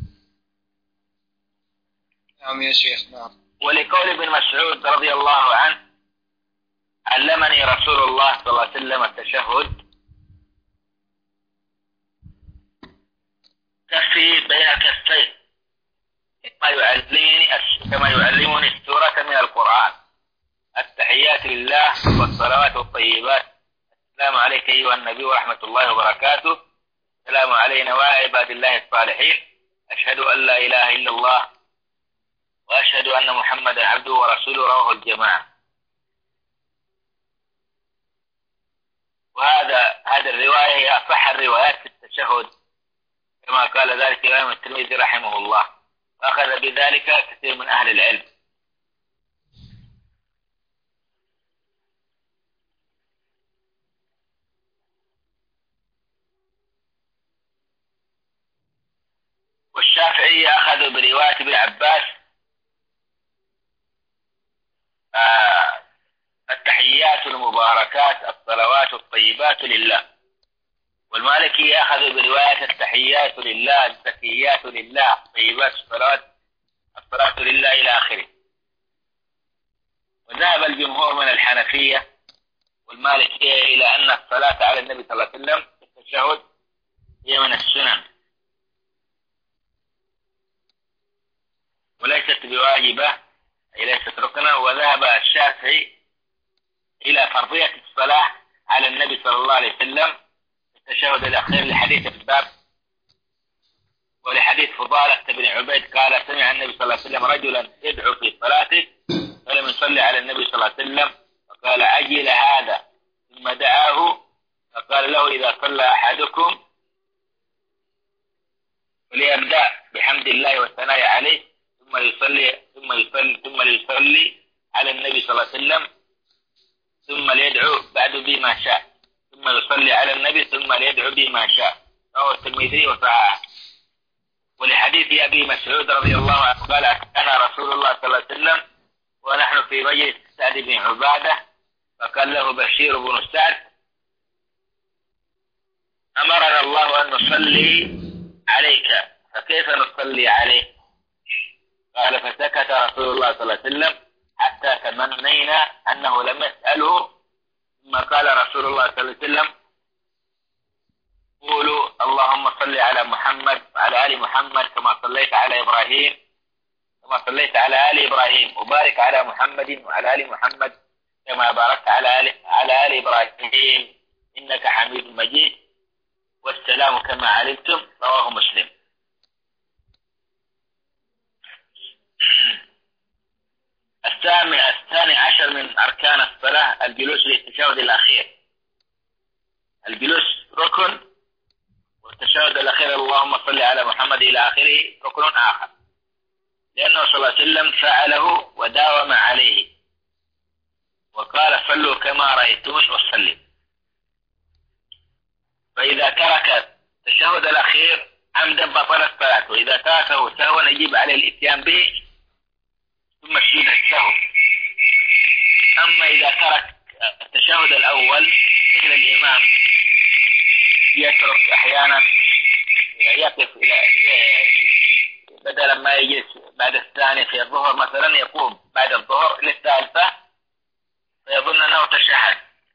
نعم يا شيخ. نعم. ولقول ابن مسعود رضي الله عنه علمني رسول الله صلى الله عليه وسلم التشهد كفي بين كفي كما يعلمني كما يعلمني السورة من القرآن. التحيات لله والصلوات والطيبات. السلام عليك أيها النبي ورحمة الله وبركاته. السلام علينا وعلى عباد الله الصالحين. أشهد أن لا إله إلا الله وأشهد أن محمدا عبده ورسوله. رواه الجماعة. وهذا هذه الرواية هي أصح الروايات في التشهد كما قال ذلك الإمام الترمذي رحمه الله، وأخذ بذلك كثير من أهل العلم. الشافعي أخذوا برواية ابن عباس آه التحيات المباركات الصلوات الطيبات لله، والمالكي أخذوا برواية التحيات لله الزكيات لله الطيبات الصلوات الصلاة لله إلى آخره. وذهب الجمهور من الحنفية والمالكية إلى أن الصلاة على النبي صلى الله عليه وسلم في التشهد هي من السنن وليست بواجبة أي ليست ركنا. وذهب الشافعي إلى فرضية الصلاة على النبي صلى الله عليه وسلم في التشهد الأخير لحديث الباب ولحديث فضالة بن عبيد قال سمع النبي صلى الله عليه وسلم رجلا يدعو في صلاته فلم يصلي على النبي صلى الله عليه وسلم فقال عجل هذا، ثم دعاه فقال له إذا صلى أحدكم فليبدأ بحمد الله والثناء عليه ثم يصلي ثم يصلي ثم ليصلي على النبي صلى الله عليه وسلم ثم ليدعو بعد بما شاء ثم يصلي على النبي ثم ليدعو بما شاء. رواه الترمذي وصححه. ولحديث أبي مسعود رضي الله عنه قال أتانا رسول الله صلى الله عليه وسلم ونحن في مجلس سعد بن عبادة فقال له بشير بن سعد أمرنا الله أن نصلي عليك فكيف نصلي عليه؟ قال فسكت رسول الله صلى الله عليه وسلم حتى تمنينا أنه لم يسأله، ثم قال رسول الله صلى الله عليه وسلم قولوا اللهم صل على محمد وعلى آل محمد كما صليت على إبراهيم كما صليت على آل إبراهيم وبارك على محمد وعلى آل محمد كما باركت على آل على آل إبراهيم إنك حميد مجيد والسلام كما علمتم. رواه مسلم. الثاني الثاني عشر من أركان الصلاة الجلوس للتشهد الأخير. الجلوس ركن والتشهد الأخير اللهم صل على محمد إلى آخره ركن آخر، لأنه صلى الله عليه وسلم فعله وداوم عليه وقال صلوا كما رأيتون وصلي. فإذا ترك التشهد الأخير عمدا بطل الصلاة، وإذا تركه سهوا يجب عليه الإتيان به ثم سجود السهو. أما إذا ترك التشهد الأول مثل الإمام يترك أحيانا يقف إلى بدلا ما يجلس بعد الثاني في الظهر مثلا يقوم بعد الظهر للثالثة فيظن أنه تشهد،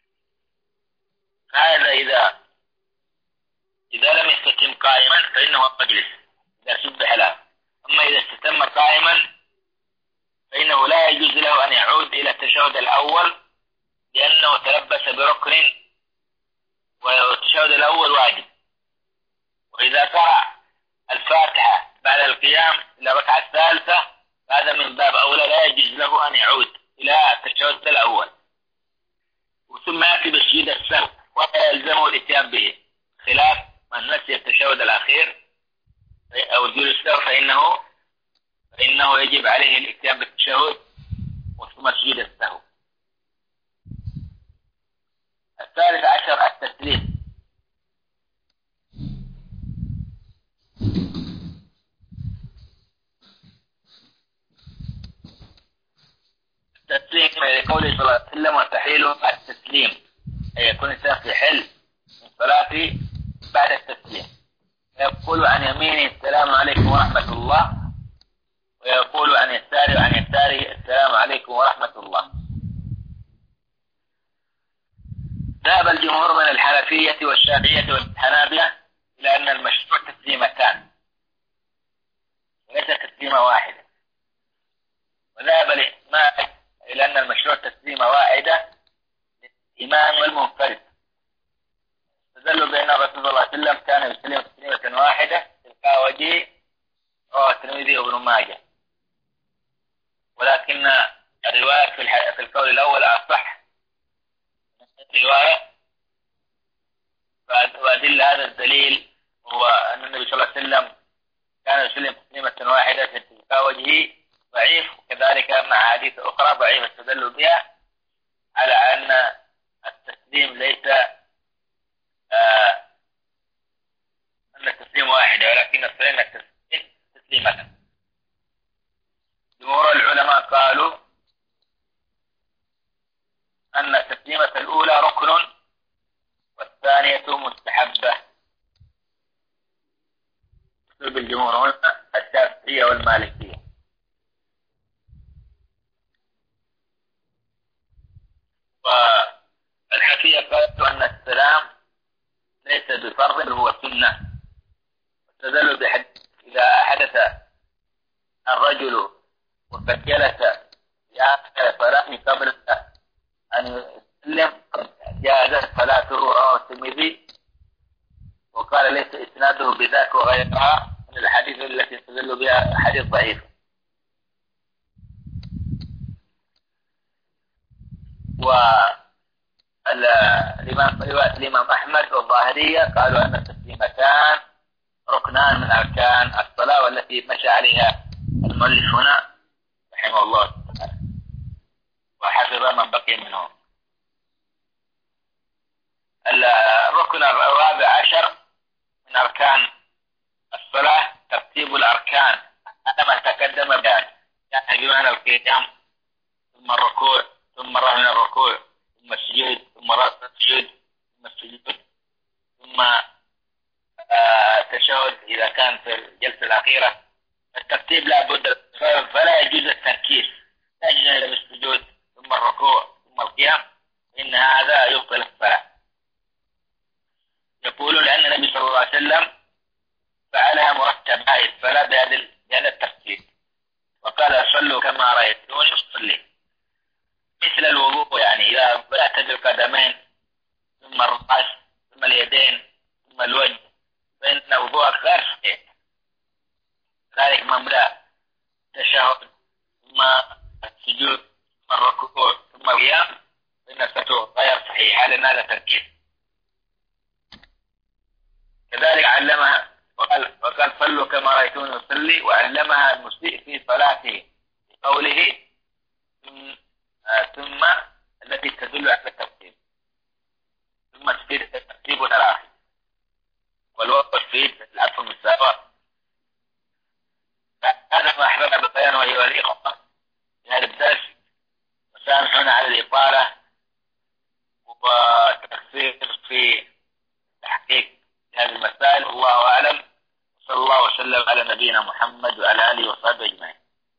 هذا إذا إذا لم يستتم قائما فإنه مجلس إذا سبح له. أما إذا استتم قائما فإنه لا يجوز له أن يعود إلى التشهد الأول لأنه تلبس بركن والتشهد الأول واجب. وإذا قرأ الفاتحة بعد القيام إلى الركعة الثالثة هذا من باب أولى لا يجوز له أن يعود إلى التشهد الأول، ثم يأتي بسجود السهو ولا يلزمه الاتيان به، خلاف من نسي التشهد الأخير أو الجلوس السهو فإنه فإنه يجب عليه الاتيان بالتشهد وثم سجود السهو. الثالث عشر التسليم. التسليم لقوله صلى الله عليه وسلم وتحيله التسليم، أي يكون الإنسان في حل من صلاته بعد التسليم، يقول عن يمينه السلام عليكم ورحمة الله ويقول عن يساره وعن يساره السلام عليكم ورحمة الله. ذهب الجمهور من الحنفية والشافعية والحنابلة إلى أن المشروع تسليمتان وليس تسليمة واحدة، وذهب الإمام إلى أن المشروع تسليمة واحدة للإمام والمنفرد، استدلوا بأن الرسول صلى الله عليه وسلم كان يسلم تسليمة واحدة تلقى وجهه رواه الترمذي وابن ماجه، ولكن الرواية في, في القول الأول أصح رواية. وأدل هذا الدليل هو أن النبي صلى الله عليه وسلم كان يسلم تسليمة واحدة في تلقى وجهه ضعيف، وكذلك مع حديث أخرى ضعيفة استدلوا بها على أن التسليم ليس آه أن التسليم واحدة، ولكن الصحيح أن تسليمة. جمهور العلماء قالوا أن التسليمة الأولى ركن والثانية مستحبة. بالجمهور هنا الشافعية والمالكية. والحنفية قالوا أن السلام ليس بفرض هو سنة، واستدلوا بحديث إذا حدث الرجل وقد جلس في آخر صلاته قبل أن يسلم جازت صلاته، رواه الترمذي، وقال ليس إسناده بذاك وغيرها من الحديث التي استدلوا بها حديث ضعيف. والإمام رواية الإمام أحمد والظاهرية قالوا أن التسليمتان ركنان من أركان الصلاة، والتي مشى عليها المؤلف هنا رحمه الله تعالى وحفظ من بقي منهم. الركن الرابع عشر من أركان الصلاة ترتيب الأركان على ما تقدم بيان، يعني بمعنى القيام ثم الركوع ثم الرفع من الركوع ثم السجود ثم رفع السجود ثم السجود ثم التشهد آه إذا كان في الجلسة الأخيرة. الترتيب لا بد، فلا يجوز التركيز، لا يجوز السجود ثم الركوع ثم القيام، إن هذا يبطل الصلاة. يقولون لأن النبي صلى الله عليه وسلم فعلها مرتبة الصلاة بهذا الترتيب، وقال صلوا كما رأيتوني أصلي، مثل الوضوء، يعني إذا بدأت بالقدمين ثم الرأس ثم اليدين ثم الوجه فإن وضوءك غير صحيح. ذلك مبدأ التشهد ثم السجود ثم الركوع ثم القيام فإن صلاته غير صحيحة لأن هذا تركيز. كذلك علمها وقال, وقال صلوا كما رأيتوني أصلي، وعلمها المسيء في صلاته بقوله ثم, آه ثم التي تدل على الترتيب، ثم الترتيب الآخر والوقت في العفو المساواة. هذا ما أحببنا ببيانه أيها الإخوة في هذا الدرس، وسامحونا على الإطالة وتقصير في تحقيق هذه المسائل، والله أعلم. صلى الله وسلم على نبينا محمد وعلى آله وصحبه أجمعين.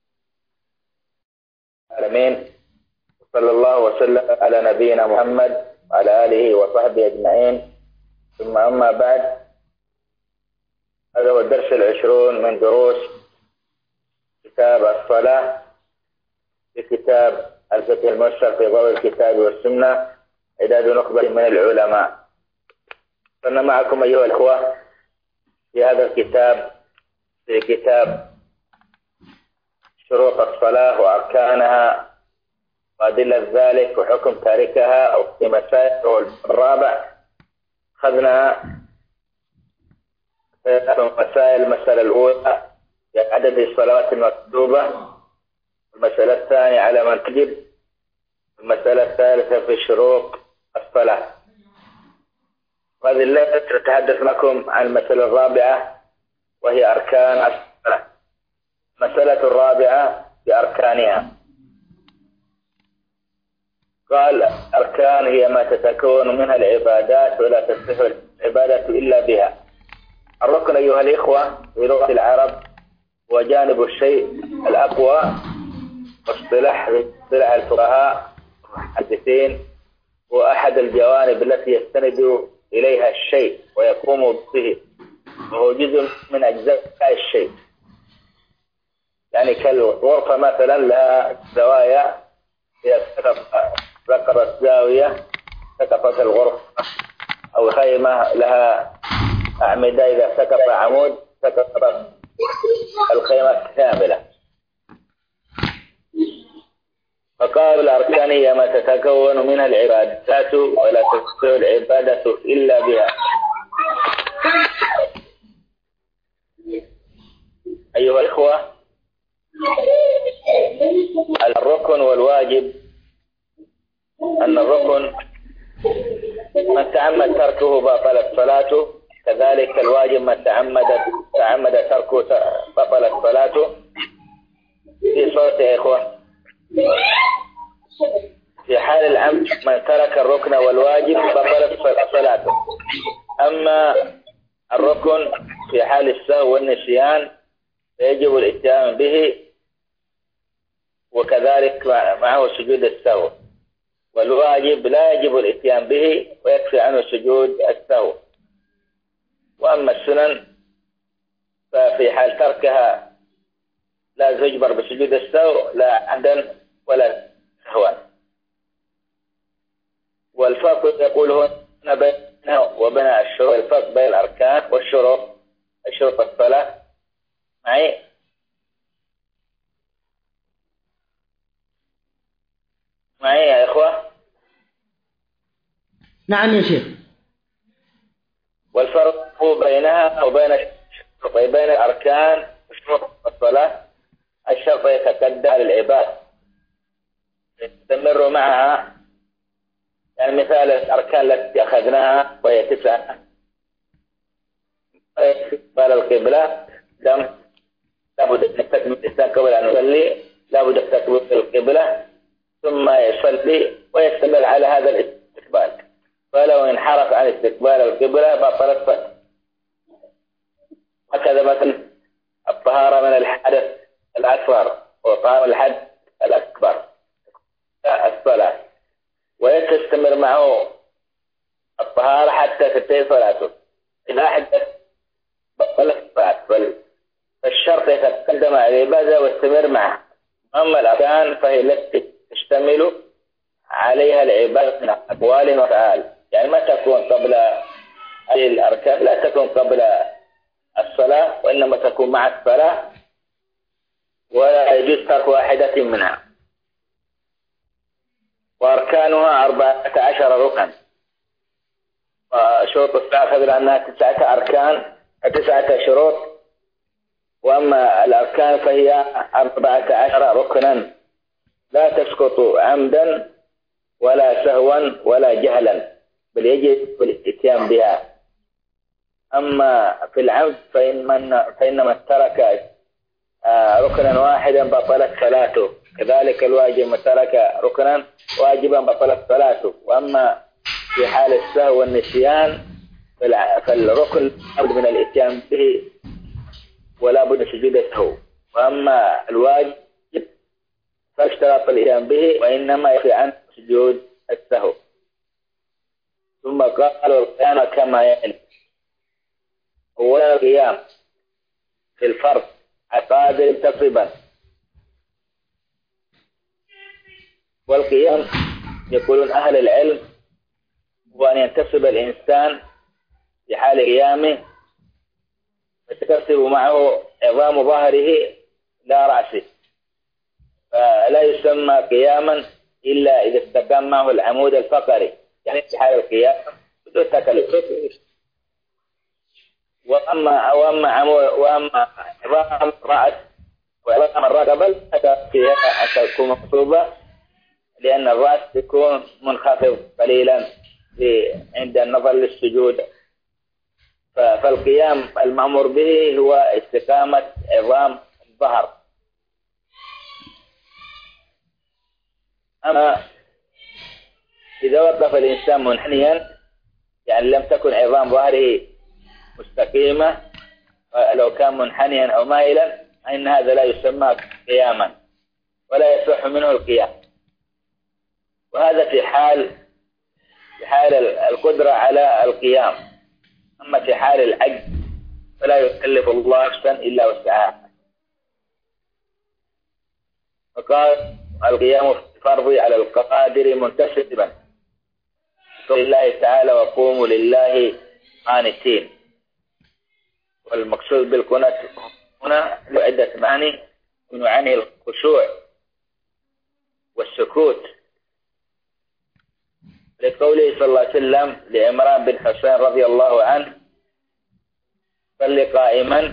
آمين. صلى الله وسلم على نبينا محمد وعلى آله وصحبه أجمعين. ثم أما بعد، هذا هو الدرس العشرون من دروس كتاب الصلاة في كتاب الفقه الميسر في ضوء الكتاب والسنة، إعداد نخبة من العلماء. كنا معكم أيها الأخوة في هذا الكتاب، في كتاب شروط الصلاة وأركانها وأدلة ذلك وحكم تاركها، أو في مسائل الرابع أخذنا ثلاث مسائل. المسألة الأولى عدد الصلوات المكتوبة، المسألة الثانية على من تجب، المسألة الثالثة في شروط الصلاة. وهذه الليلة تتحدث لكم عن المسألة الرابعة وهي أركان الصلاة. المسألة الرابعة بأركانها. قال أركان هي ما تتكون منها العبادات ولا تصح العبادة إلا بها. الركن أيها الإخوة في لغة العرب هو جانب الشيء الأقوى، واصطلاح اصطلاح الفقهاء المحدثين هو أحد الجوانب التي يستند إليها الشيء ويقوم به، وهو جزء من أجزاء الشيء. يعني كالغرفة مثلا لها زوايا، إذا سقطت زاوية سقطت الغرفة، أو خيمة لها أعمدة إذا سقط عمود سقطت الخيمة كاملة. فقالوا الأركان هي ما تتكون منها العبادات ولا تصح العبادة إلا بها. أيها الإخوة، الركن والواجب، أن الركن من تعمد تركه بطلت صلاته، كذلك الواجب من تعمد تعمد تركه بطلت وهو الواجب بطلت صلاته. أما الركن في حال السهو والنسيان فيجب الاتيان به، وكذلك معه سجود السهو. والواجب لا يجب الاتيان به ويكفي عنه سجود السهو. وأما السنن ففي حال تركها لا تجبر بسجود السهو لا عمدا ولا سهوا. والفرق يقول هنا بينه وبين الشروط، الفرق بين الأركان والشروط. الشروط الصلاة معي معي يا إخوة؟ نعم يا شيخ. والفرق بينها وبين بين الأركان وشروط الصلاة، الشرط يتكدى للعباد يستمر معها. يعني مثال الأركان التي أخذناها وهي تسعة: استقبال القبلة، دم لابد أن يستقبل الإنسان قبل أن يصلي، لابد أن يستقبل القبلة ثم يصلي ويستمر على هذا الاستقبال. فلو انحرف عن استقبال القبلة بطلت صلاته. هكذا مثل الطهارة من الحدث الأصغر وطهارة الحدث الأكبر الصلاة، ويستمر معه الطهارة حتى تنتهي صلاته. إذا حدث بطلت صلاته، فالشرط يتقدم على العبادة واستمر معه. أما الأركان فهي التي تشتمل عليها العبادة من أقوال وأفعال، يعني ما تكون قبل هذه الأركان، لا تكون قبل الصلاة وإنما تكون مع الصلاة، ولا يجوز ترك واحدة منها. وأركانها أربعة عشر ركن. وشروط الصلاة خبر أنها تسعة أركان تسعة شروط، وأما الأركان فهي أربعة عشر ركنا لا تسقط عمدا ولا سهوا ولا جهلا، بل يجب الاتيان بها. أما في العمد فإن من فإن من ترك ركنا واحدا بطلت صلاته، كذلك الواجب من ترك ركنا واجبا بطلت صلاته. وأما في حال السهو والنسيان فالركن لابد من الاتيان به ولا بد من سجود السهو. وأما الواجب فاشترط الاتيان به وإنما يكفي عنه سجود السهو. ثم قالوا القيام كما يلي: أولا القيام في الفرض قادر تقريبا. والقيام يقولون أهل العلم هو أن ينتصب الإنسان في حال قيامه فتكسب معه عظام ظهره لا رأسه، فلا يسمى قياما إلا إذا استقام معه العمود الفقري، يعني في حال القيام بدون تكلف. وأما وأما عمود وأما عظام الرأس وعظام الرقبة فيها أن تكون مقصوبة، لأن الرأس يكون منخفض قليلا عند النظر للسجود. فالقيام المأمور به هو استقامة عظام الظهر. أما إذا وقف الإنسان منحنيا، يعني لم تكن عظام ظهره مستقيمة، لو كان منحنيا أو مائلا فإن هذا لا يسمى قياما ولا يصح منه القيام. وهذا في حال في حال القدرة على القيام. أما في حال العجز فلا يكلف الله نفسا إلا وسعها. فقال: القيام في فرض على القادر منتسبا، قول الله تعالى: وقوموا لله قانتين. والمقصود بالقنوت هنا لعدة معاني، ونعاني الخشوع والسكوت، لقوله صلى الله عليه وسلم لعمران بن حسين رضي الله عنه: صل قائما.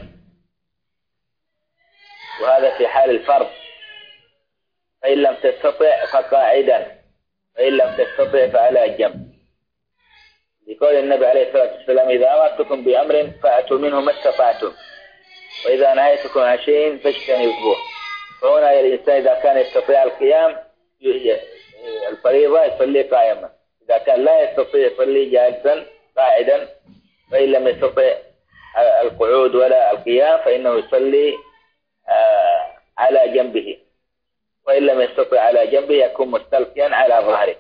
وهذا في حال الفرض، فإن لم تستطع فقاعدا، فإن لم تستطع فعلى جنب، لقول النبي عليه الصلاة والسلام: إذا أمرتكم بأمر فأتوا منه ما استطعتم، وإذا نهيتكم عن شيء فاجتنبوه. فهنا الإنسان إذا كان يستطيع القيام الفريضة يصلي قائما، إذا كان لا يستطيع يصلي جالسا قاعدا، فإن لم يستطع القعود ولا القيام فإنه يصلي على جنبه، وإن لم يستطع على جنبه يكون مستلقيا على ظهره.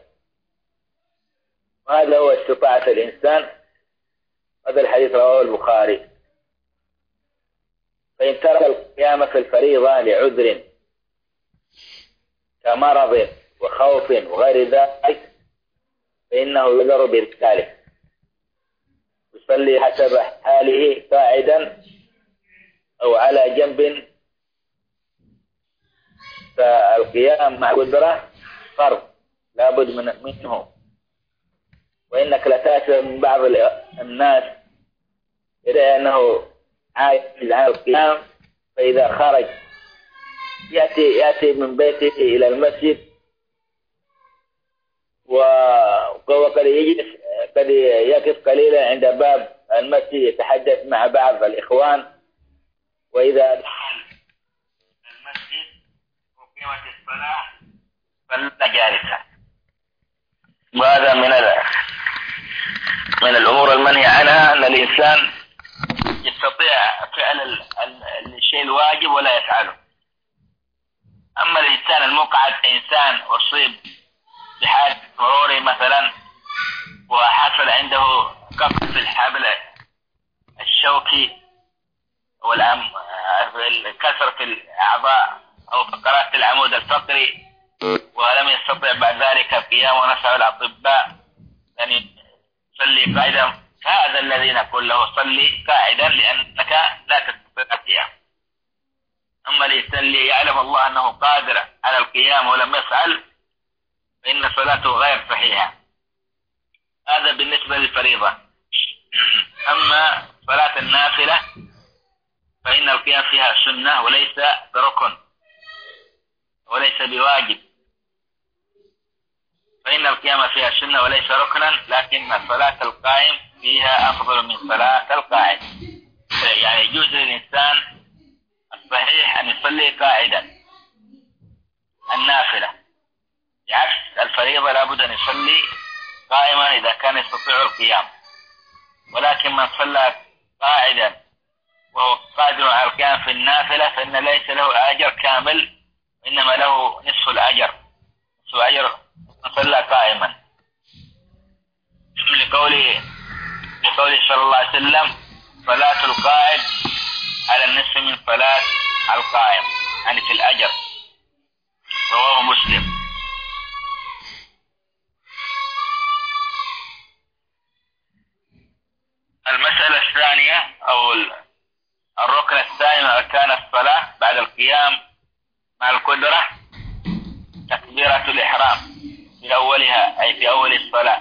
وهذا هو استطاعة الإنسان. هذا الحديث رواه البخاري. فإن ترك القيام في الفريضة لعذر كمرض وخوف وغير ذلك فإنه يذر بذلك، يصلي حسب حاله قاعدا أو على جنب. فالقيام مع قدرة فرض لابد من منه. وإنك لتأتي من بعض الناس يرى أنه عاجز عن القيام، فإذا خرج يأتي يأتي من بيته إلى المسجد وقد يجلس قد يقف قليلا عند باب المسجد يتحدث مع بعض الإخوان، وإذا دخل المسجد وقيمت الصلاة فلا جالسا. وهذا من من الأمور المنهي عنها، أن الإنسان يستطيع فعل الشيء الواجب ولا يفعله. أما الإنسان المقعد كإنسان أصيب بحادث مروري مثلا وحصل عنده قطع في الحبل الشوكي والكسر في الأعضاء أو فقرات العمود الفقري، ولم يستطع بعد ذلك القيام ونسأل الأطباء أن يصلي قاعدا، هذا الذي نقول له صلي قاعدا لأنك لا تستطيع القيام. أما اللي يعلم الله أنه قادر على القيام ولم يفعل فإن صلاته غير صحيحة. هذا بالنسبة للفريضة. أما صلاة النافلة فإن القيام فيها سنة وليس بركن وليس بواجب، فإن القيام فيها سنة وليس ركنا، لكن صلاة القائم فيها أفضل من صلاة القاعد. يعني يجوز للإنسان الصحيح أن يصلي قاعدا النافلة، بعكس الفريضة لابد أن يصلي قائما إذا كان يستطيع القيام. ولكن من صلى قاعدا وهو قادر على القيام في النافلة فإن ليس له أجر كامل، إنما له نصف الأجر، نصف أجر من صلى قائما، لقوله لقوله صلى الله عليه وسلم صلاة القاعد على النصف من صلاة القائم، يعني في الأجر. رواه مسلم. المسألة الثانية أو الركن الثاني من أركان الصلاة بعد القيام مع القدرة تكبيرة الإحرام في أولها، أي في أول الصلاة.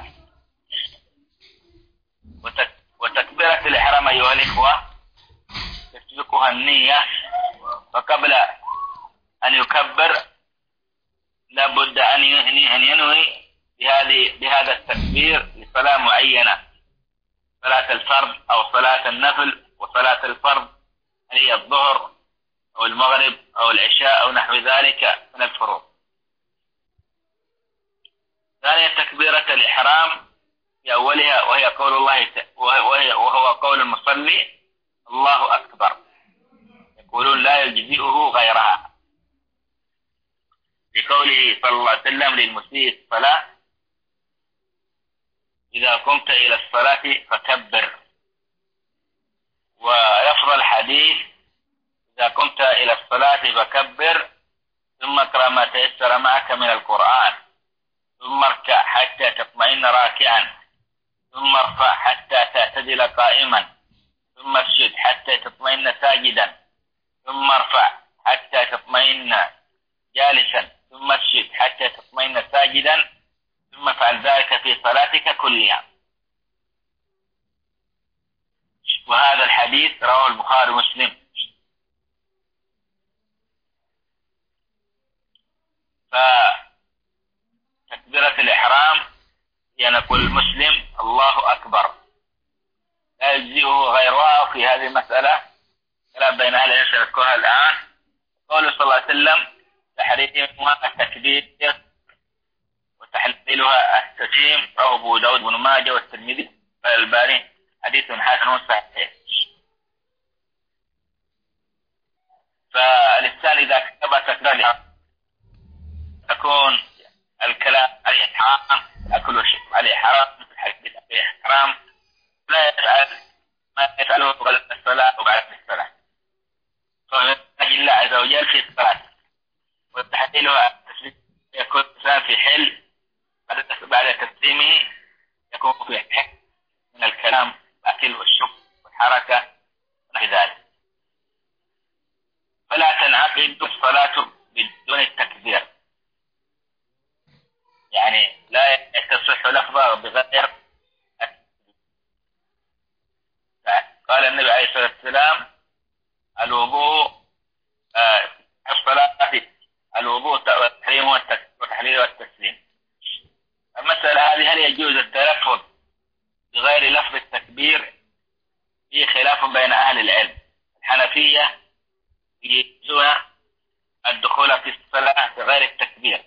وتكبيرة الإحرام أيها الإخوة تسبقها النية، فقبل أن يكبر لابد أن ينوي بهذه بهذا التكبير لصلاة معينة، صلاة الفرض أو صلاة النفل. وصلاة الفرض هي الظهر أو المغرب أو العشاء أو نحو ذلك من الفروض. ثانيا تكبيرة الإحرام في أولها، وهي قول الله وهي وهو قول المصلي الله أكبر، يقولون لا يجزئه غيرها، لقوله صلى الله عليه وسلم للمسيء الصلاة إذا قمت إلى الصلاة فكبر. ولفظ الحديث إذا قمت إلى الصلاة فكبر ثم اقرأ ما تيسر معك من القرآن، ثم اركع حتى تطمئن راكعا، ثم ارفع حتى تعتدل قائما، ثم اسجد حتى تطمئن ساجدا، ثم ارفع حتى تطمئن جالسا، ثم اسجد حتى تطمئن ساجدا، ثم افعل ذلك في صلاتك كلها. وهذا الحديث رواه البخاري ومسلم. فتكبيرة الإحرام هي نقول المسلم الله أكبر، لا يجزئه غيرها. في هذه المسألة كلام بين أهل العلم يذكرها الآن. قوله صلى الله عليه وسلم تحريم التكبير وتحليلها التسليم رواه أبو داود بن ماجه والترمذي والألباني حديث حسن صحيح. فالإنسان إذا كتب تكرار تكون الكلام عليه حرام، أكل والشرب عليه حرام، الحديث عليه حرام، لا يفعل ما يفعله قبل الصلاة وبعد الصلاة، فيحتاج الله عز وجل في الصلاة وتحليلها التسليم يكون الإنسان في حل بعد تسليمه، يكون في حل من الكلام الأكل والشرب والحركة ونحو ذلك. فلا تنعقد الصلاة بدون التكبير، يعني لا تصح لفظة بغير. قال النبي عليه الصلاة والسلام الوضوء آه الصلاة الوضوء والتحريم والتحليل والتسليم. المسألة هذه هل يجوز التلفظ بغير لفظ التكبير؟ في خلاف بين أهل العلم. الحنفية يجوزون الدخول في الصلاة بغير التكبير،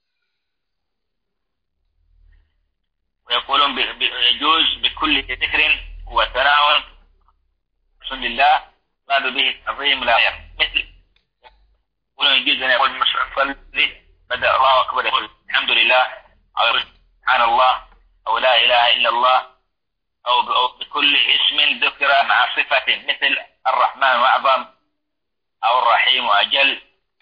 ويقولون يجوز بكل ذكر وثناء بسم الله مراد به التعظيم لا غير، مثل يقولون يجوز أن يقول المصلي بدأ الله أكبر يقول الحمد لله أو يقول سبحان الله أو لا إله إلا الله أو بكل اسم ذكر مع صفة مثل الرحمن وأعظم أو الرحيم وأجل،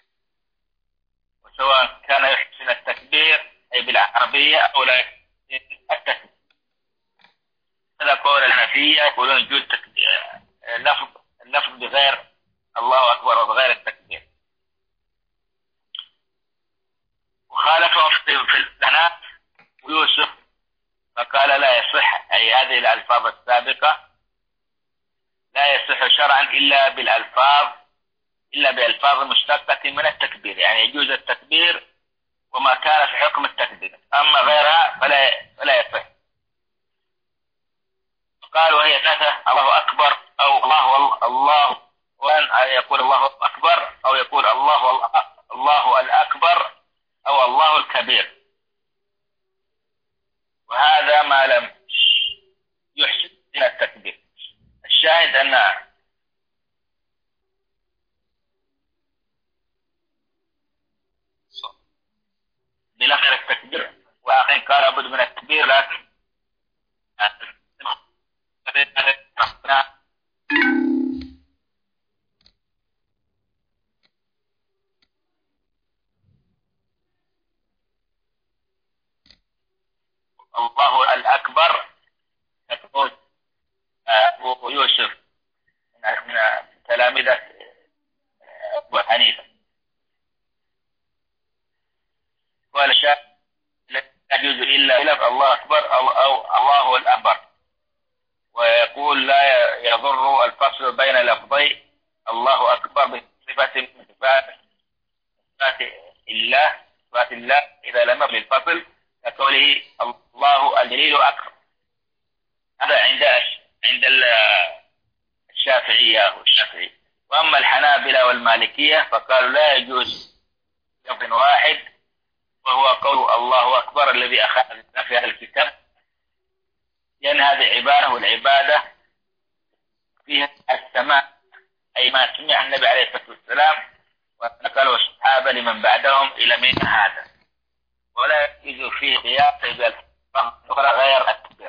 وسواء كان يحسن التكبير أي بالعربية أو لا يحسن التكبير. هذا قول الحنفية، يقولون يجوز اللفظ اللفظ بغير الله أكبر وبغير التكبير. وخالفهم في الحناف ويوسف فقال لا يصح، أي هذه الألفاظ السابقة لا يصح شرعا إلا بالألفاظ إلا بألفاظ مشتقة من التكبير، يعني يجوز التكبير وما كان في حكم التكبير، أما غيرها فلا فلا يصح. قالوا هي ثلاثة: الله أكبر أو الله الله وأن يقول الله أكبر أو يقول الله الله الأكبر أو الله الكبير، وهذا ما لم يحسن إلى التكبير. الشاهد أن بلفظ التكبير، وآخرين قال لابد من التكبير، لكن الله الأكبر يقول أبو يوسف من تلامذة أبو حنيفة، قال شاء لا يجوز إلا بلفظ الله أكبر أو, أو الله الأكبر، ويقول لا يضر الفصل بين لفظي الله أكبر بصفة من صفات الله صفات الله إذا لم يبلغ الفصل كقوله الله الجليل أكبر. هذا عند عند الشافعية والشافعي. وأما الحنابلة والمالكية فقالوا لا يجوز لفظ واحد، وهو قول الله أكبر الذي أخذنا في هذا الكتاب، لأن هذه عبارة، والعبادة فيها السماع، أي ما سمع النبي عليه الصلاة والسلام ونقله الصحابة لمن بعدهم إلى من هذا، ولا يجوز فيه قياس بالفقه غير التكبير.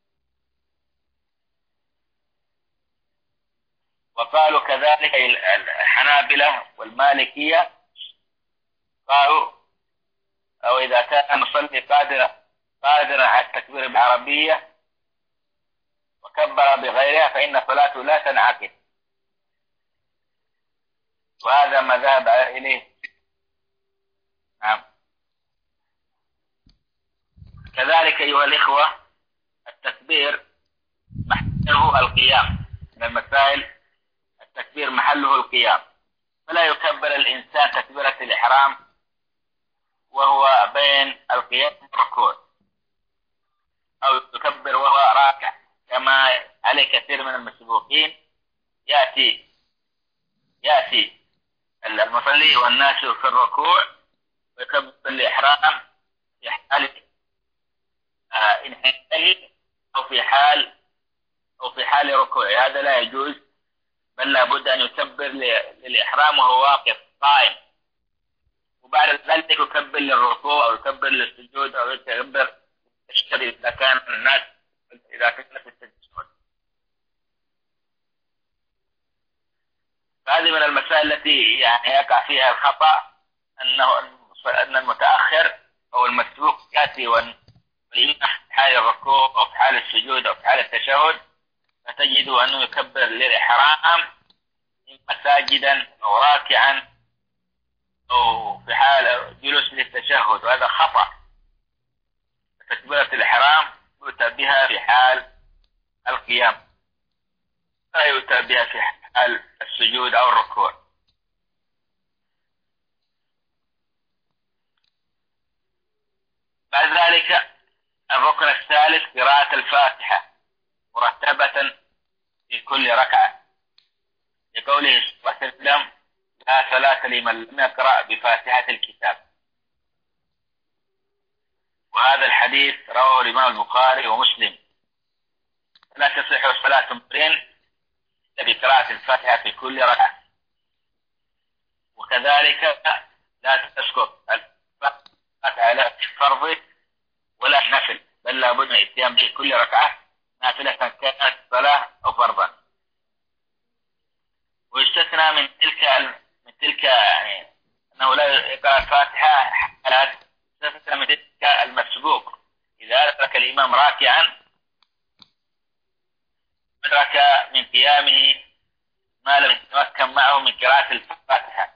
وقالوا كذلك الحنابلة والمالكية قالوا أو إذا كان المصلي قادرا قادرا على التكبير بالعربية وكبر بغيرها فإن صلاته لا تنعقد، وهذا ما ذهب إليه. نعم. كذلك أيها الإخوة التكبير محله القيام، من المسائل التكبير محله القيام، فلا يكبر الإنسان تكبيرة الإحرام وهو بين القيام والركوع، أو يكبر وهو راكع كما عليه كثير من المسبوقين، يأتي يأتي المصلي والناس في الركوع ويكبر الإحرام في حال آه انحنائه أو في حال أو في حال ركوعه، هذا لا يجوز، بل لابد أن يكبر للإحرام وهو واقف قائم، وبعد ذلك يكبر للركوع أو يكبر للسجود أو يكبر التشهد إذا كان الناس إذا كان في التشهد. فهذه من المسائل التي يعني يقع فيها الخطأ، أنه أن المتأخر أو المسبوق يأتي والإمام في حال الركوع أو في حال السجود أو في حال التشهد، فتجد أنه يكبر للإحرام إما ساجدا أو راكعا أو في حال جلوس للتشهد، وهذا خطأ. تكبيرة الإحرام يؤتى بها في حال القيام، لا يؤتى بها في حال السجود أو الركوع. بعد ذلك الركن الثالث قراءة الفاتحة مرتبة في كل ركعة، لقوله صلى الله عليه وسلم: لا صلاة لمن لم يقرأ بفاتحة الكتاب. وهذا الحديث رواه الإمام البخاري ومسلم. لا تصح صلاة امرئ بقراءة الفاتحة في كل ركعة، وكذلك لا تسقط الفاتحة لا في فرض ولا نفل، بل لا بد من الاتيان في كل ركعة نافلة كانت صلاة أو فرضا. ويستثنى من تلك من تلك يعني أنه لا يقرأ الفاتحة حالات، يستثنى من تلك المسبوق إذا أدرك الإمام راكعا أدرك من قيامه ما لم يتمكن معه من قراءة الفاتحة.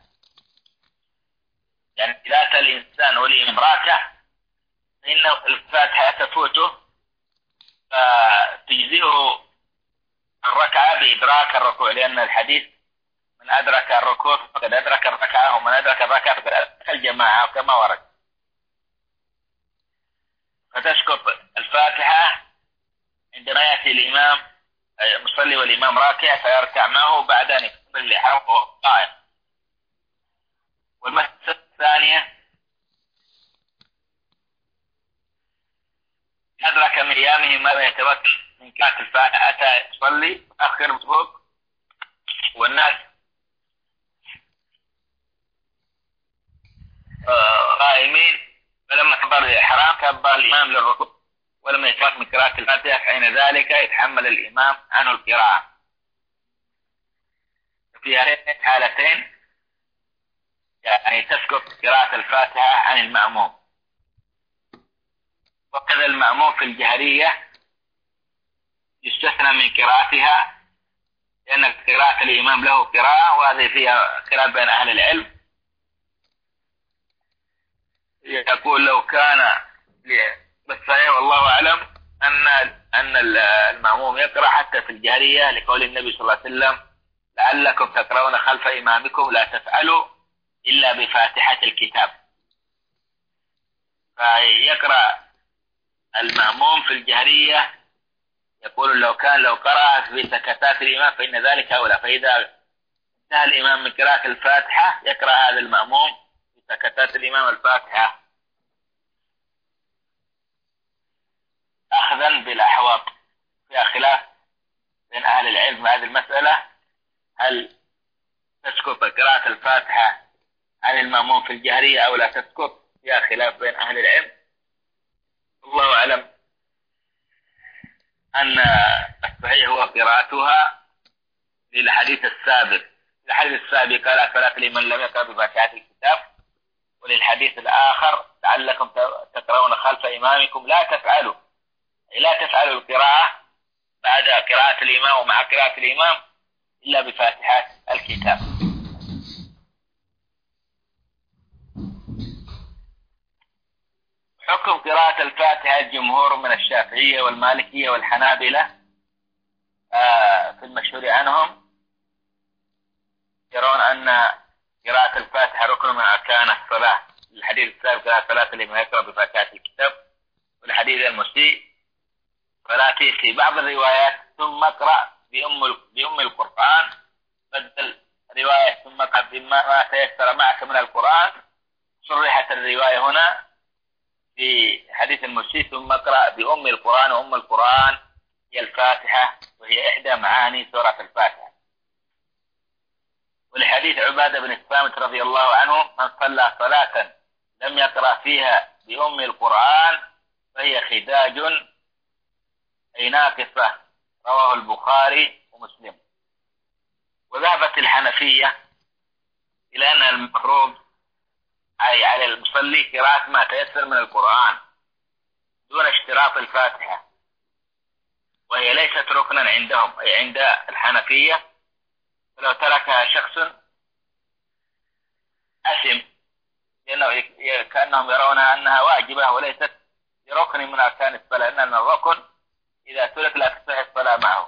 يعني إذا أتى الإنسان والإمام راكع فإن الفاتحة تفوته، فتجزئه الركعة بإدراك الركوع، لأن الحديث: من أدرك الركوع فقد أدرك الركعة، ومن أدرك الركعة فقد أدرك الجماعة، كما ورد. فتسقط الفاتحة عندما يأتي الإمام المصلي والإمام راكع فيركع معه بعد أن يكبر الإحرام وهو قائم. والمسألة الثانية: أدرك من قيامه ما لا يتمكن من قراءة الفاتحة، أتى يصلي أخر مسبوق والناس قائمين، فلما كبر الإحرام كبر الإمام للركوع ولم يتمكن من قراءة الفاتحة، حين ذلك يتحمل الإمام عنه القراءة. في هذين الحالتين يعني تسقط قراءة الفاتحة عن المأموم. وكذا المأموم في الجهرية يستثنى من قراءتها، لأن قراءة الإمام له قراءة، وهذه فيها خلاف بين أهل العلم. يقول لو كان بالصحيح والله أعلم أن أن المأموم يقرأ حتى في الجهرية، لقول النبي صلى الله عليه وسلم: لعلكم تقرؤون خلف إمامكم لا تفعلوا إلا بفاتحة الكتاب. فيقرأ المأموم في الجهرية، يقول لو كان لو قرأ في سكتات الإمام فإن ذلك أولى. فإذا انتهى الإمام من قراءة الفاتحة يقرأ هذا المأموم في سكتات الإمام الفاتحة، أخذا بالأحواط. فيها خلاف بين أهل العلم هذه المسألة، هل تسقط قراءة الفاتحة عن المأموم في الجهرية أو لا تسقط؟ فيها خلاف بين أهل العلم. الله أعلم أن الصحيح هو قراءتها للحديث السابق. الحديث السابق قال: فلا لمن لم يقرأ بفاتحة الكتاب. وللحديث الآخر: لعلكم تقرؤون خلف إمامكم لا تفعلوا، لا تفعلوا القراءة بعد قراءة الإمام ومع قراءة الإمام إلا بفاتحة الكتاب. حكم قراءة الفاتحة الجمهور من الشافعية والمالكية والحنابلة في المشهور عنهم يرون أن قراءة الفاتحة ركن من أركان الصلاة، الحديث السابق: لا صلاة لمن يقرأ بفاتحة الكتاب. والحديث المسيء: ولكن في بعض الروايات ثم اقرأ بأم بأم القرآن، بدل رواية ثم اقرأ بما ما تيسر معك من القرآن. صرحت الرواية هنا في حديث المسيء ثم اقرأ بأم القرآن، وأم القرآن هي الفاتحة، وهي إحدى معاني سورة الفاتحة. ولحديث عبادة بن الصامت رضي الله عنه: من صلى صلاة لم يقرأ فيها بأم القرآن فهي خداج أي ناقصة، رواه البخاري ومسلم. وذهبت الحنفية إلى أن المفروض أي على المصلي قراءة ما تيسر من القرآن دون اشتراط الفاتحة، وهي ليست ركنا عندهم أي عند الحنفية، فلو تركها شخص أثم، لأنه كأنهم يرون أنها واجبة وليست بركن من أركان الصلاة، لأن الركن إذا ترك لا تصح الصلاة معه.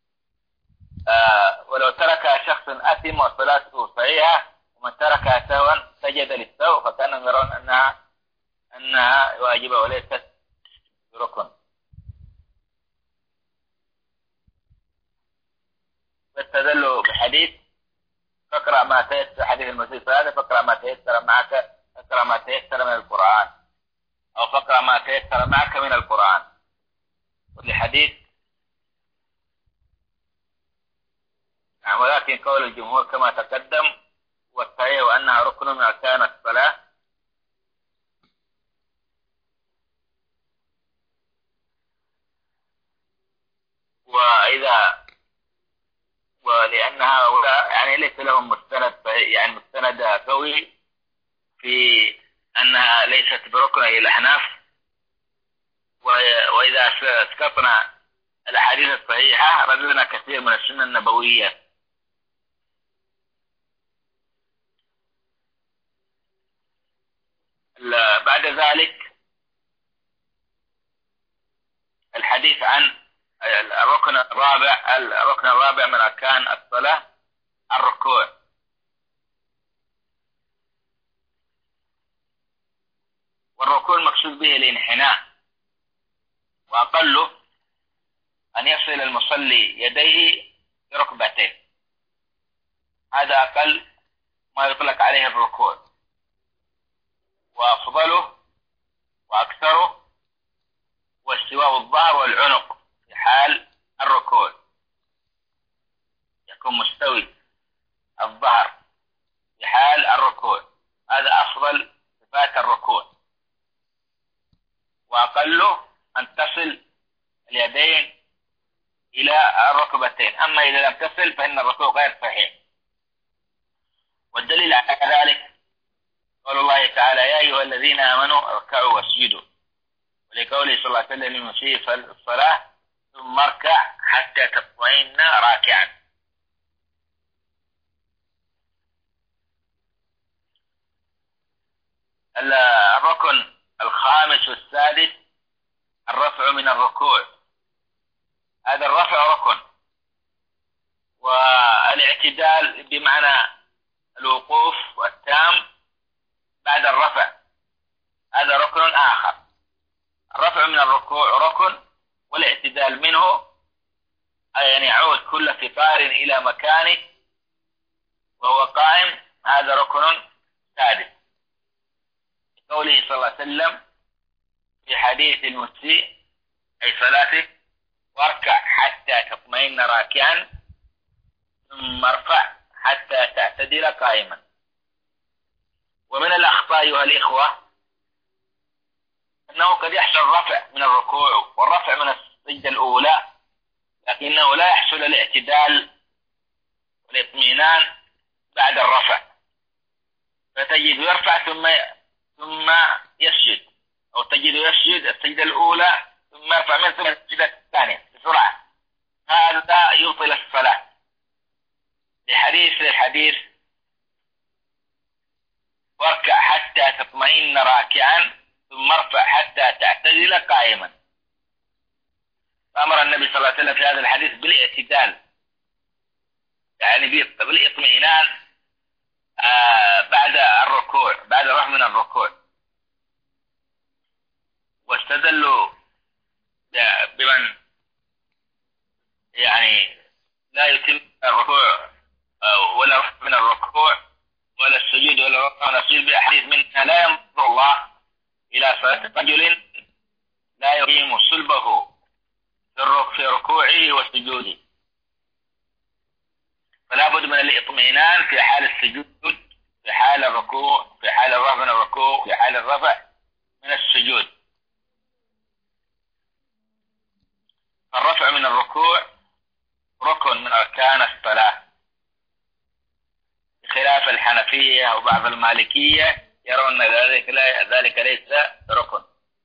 آه ولو تركها شخص أثم وصلاته صحيحة، ومن تركها سهوا سجد للسهو، فكانهم يرون أنها أنها واجبة وليست بركن. واستدلوا بحديث فاقرأ ما تيسر، حديث المسيء هذا: فاقرأ ما تيسر معك، فاقرأ ما تيسر من القرآن، أو فاقرأ ما تيسر معك من القرآن. ولحديث نعم، ولكن قول الجمهور كما تقدم والصحيح وأنها ركن من أركان الصلاة. وإذا ولأن هؤلاء يعني ليس لهم مستند يعني مستند قوي في أنها ليست بركن إلى الأحناف، وإذا اسقطنا الأحاديث الصحيحة رددنا كثير من السنة النبوية. بعد ذلك الحديث عن الركن الرابع، الركن الرابع من أركان الصلاة الركوع. والركوع المقصود به الانحناء، وأقله أن يصل المصلي يديه بركبتيه، هذا أقل ما يطلق عليه الركوع. وأفضله وأكثره واستواء الظهر والعنق في حال الركوع، يكون مستوي الظهر في حال الركوع، هذا أفضل صفات الركوع. وأقله أن تصل اليدين إلى الركبتين، أما إذا لم تصل فإن الركوع غير صحيح. والدليل على ذلك قول الله تعالى: يا أيها الذين آمنوا اركعوا واسجدوا، ولقوله صلى الله عليه وسلم للمسيء في الصلاة: ثم اركع حتى تطمئن راكعا. الركن الخامس والسادس الرفع من الركوع، هذا الرفع ركن. والاعتدال بمعنى الوقوف والتام بعد الرفع، هذا ركن آخر. الرفع من الركوع ركن، والاعتدال منه يعني يعود كل فقار إلى مكانه وهو قائم، هذا ركن سادس. قوله صلى الله عليه وسلم في حديث المسيء أي صلاته: واركع حتى تطمئن راكعا ثم ارفع حتى تعتدل قائما. ومن الأخطاء أيها الإخوة أنه قد يحصل الرفع من الركوع والرفع من السجدة الأولى، لكنه لا يحصل الاعتدال والاطمئنان بعد الرفع، فتجد يرفع ثم ثم يسجد، أو تجد يسجد السجدة الأولى ثم يرفع من ثم السجدة الثانية بسرعة، هذا يبطل الصلاة. لحديث الحديث: واركع حتى تطمئن راكعا ثم ارفع حتى تعتدل قائما. فأمر النبي صلى الله عليه وسلم في هذا الحديث بالاعتدال، يعني بالاطمئنان آه بعد الركوع، بعد الرفع من الركوع. واستدلوا بمن يعني لا يتم الركوع ولا رفع من الركوع ولا السجود ولا رفع من السجود بأحاديث منها: لا ينظر الله إلى صلاة رجل لا يقيم صلبه في ركوعه وسجوده، فلا بد من الاطمئنان في حال السجود، في حال الركوع، في حال الرفع من الركوع، في حال الرفع من السجود. الرفع من الركوع ركن من أركان الصلاة، بخلاف الحنفية وبعض المالكية يرون ذلك ذلك ليس ركن،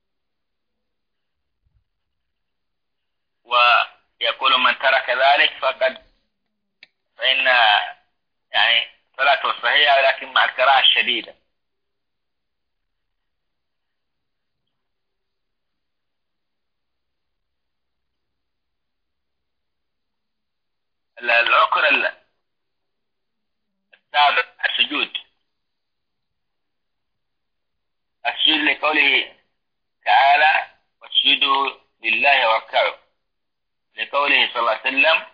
ويقول من ترك ذلك فقد فإن يعني صلاته صحيحة لكن مع الكراهة الشديدة. الركن السابع السجود، السجود لقوله تعالى واسجدوا لله واركعوا، لقوله صلى الله عليه وسلم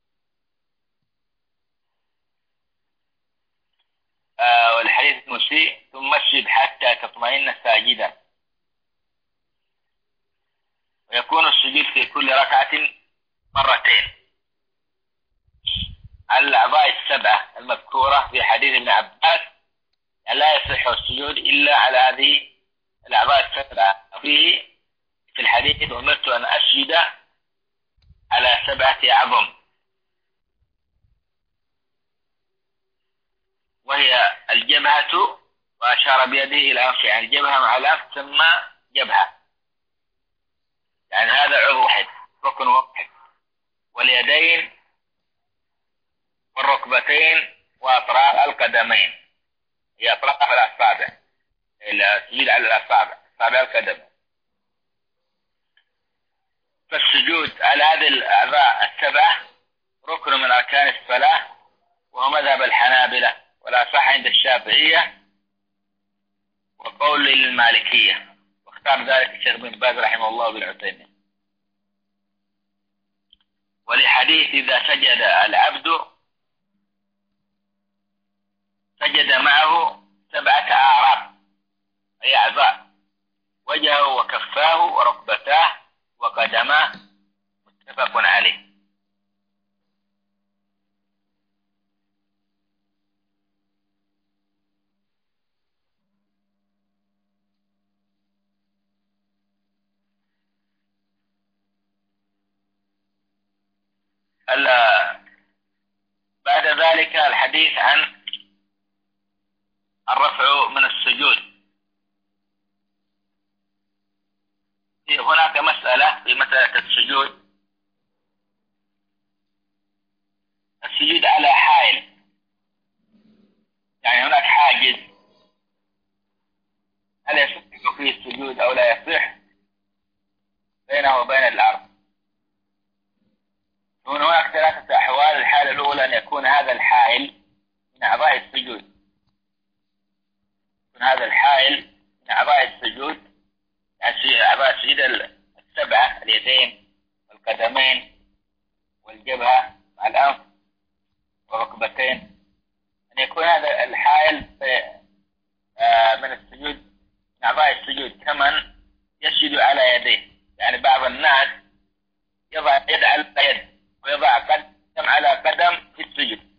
آه والحديث المسيء ثم اسجد حتى تطمئن ساجدا. ويكون السجود في كل ركعة مرتين على الأعضاء السبعة المذكورة في حديث ابن عباس، لا يصح السجود إلا على هذه الأعضاء السبعة. فيه في الحديث أمرت أن أسجد على سبعة أعظم، وهي الجبهة، وأشار بيده إلى أنف، يعني الجبهة مع الأنف ثم جبهة، يعني هذا عضو واحد ركن واحد، واليدين والركبتين وأطراف القدمين، هي أطراف الأصابع، السجود على الأصابع، أصابع القدم. فالسجود على هذه الأعضاء السبعة ركن من أركان الصلاة، وهو مذهب الحنابلة، ولا صح عند الشافعية وقول المالكية، واختار ذلك الشيخ بن باز رحمه الله بن عثيمين. ولحديث إذا سجد العبد سجد معه سبعة أعراض، أي أعضاء، وجهه وكفاه وركبتاه وقدماه، متفق عليه. بعد ذلك الحديث عن الرفع من السجود. هناك مسألة في مسألة السجود، السجود على حائل، يعني هناك حاجز، هل يصح فيه السجود أو لا يصح بينه وبين الأرض؟ هناك ثلاثة أحوال. الحالة الأولى أن يكون هذا الحائل من أعضاء السجود، يكون هذا الحائل من أعضاء السجود، يعني أعضاء السجود السبعة، اليدين والقدمين والجبهة مع الأنف والركبتين، أن يكون هذا الحائل من السجود من أعضاء السجود، كمن يسجد على يديه، يعني بعض الناس يضع يد على يد ويضع قدم على قدم في السجود،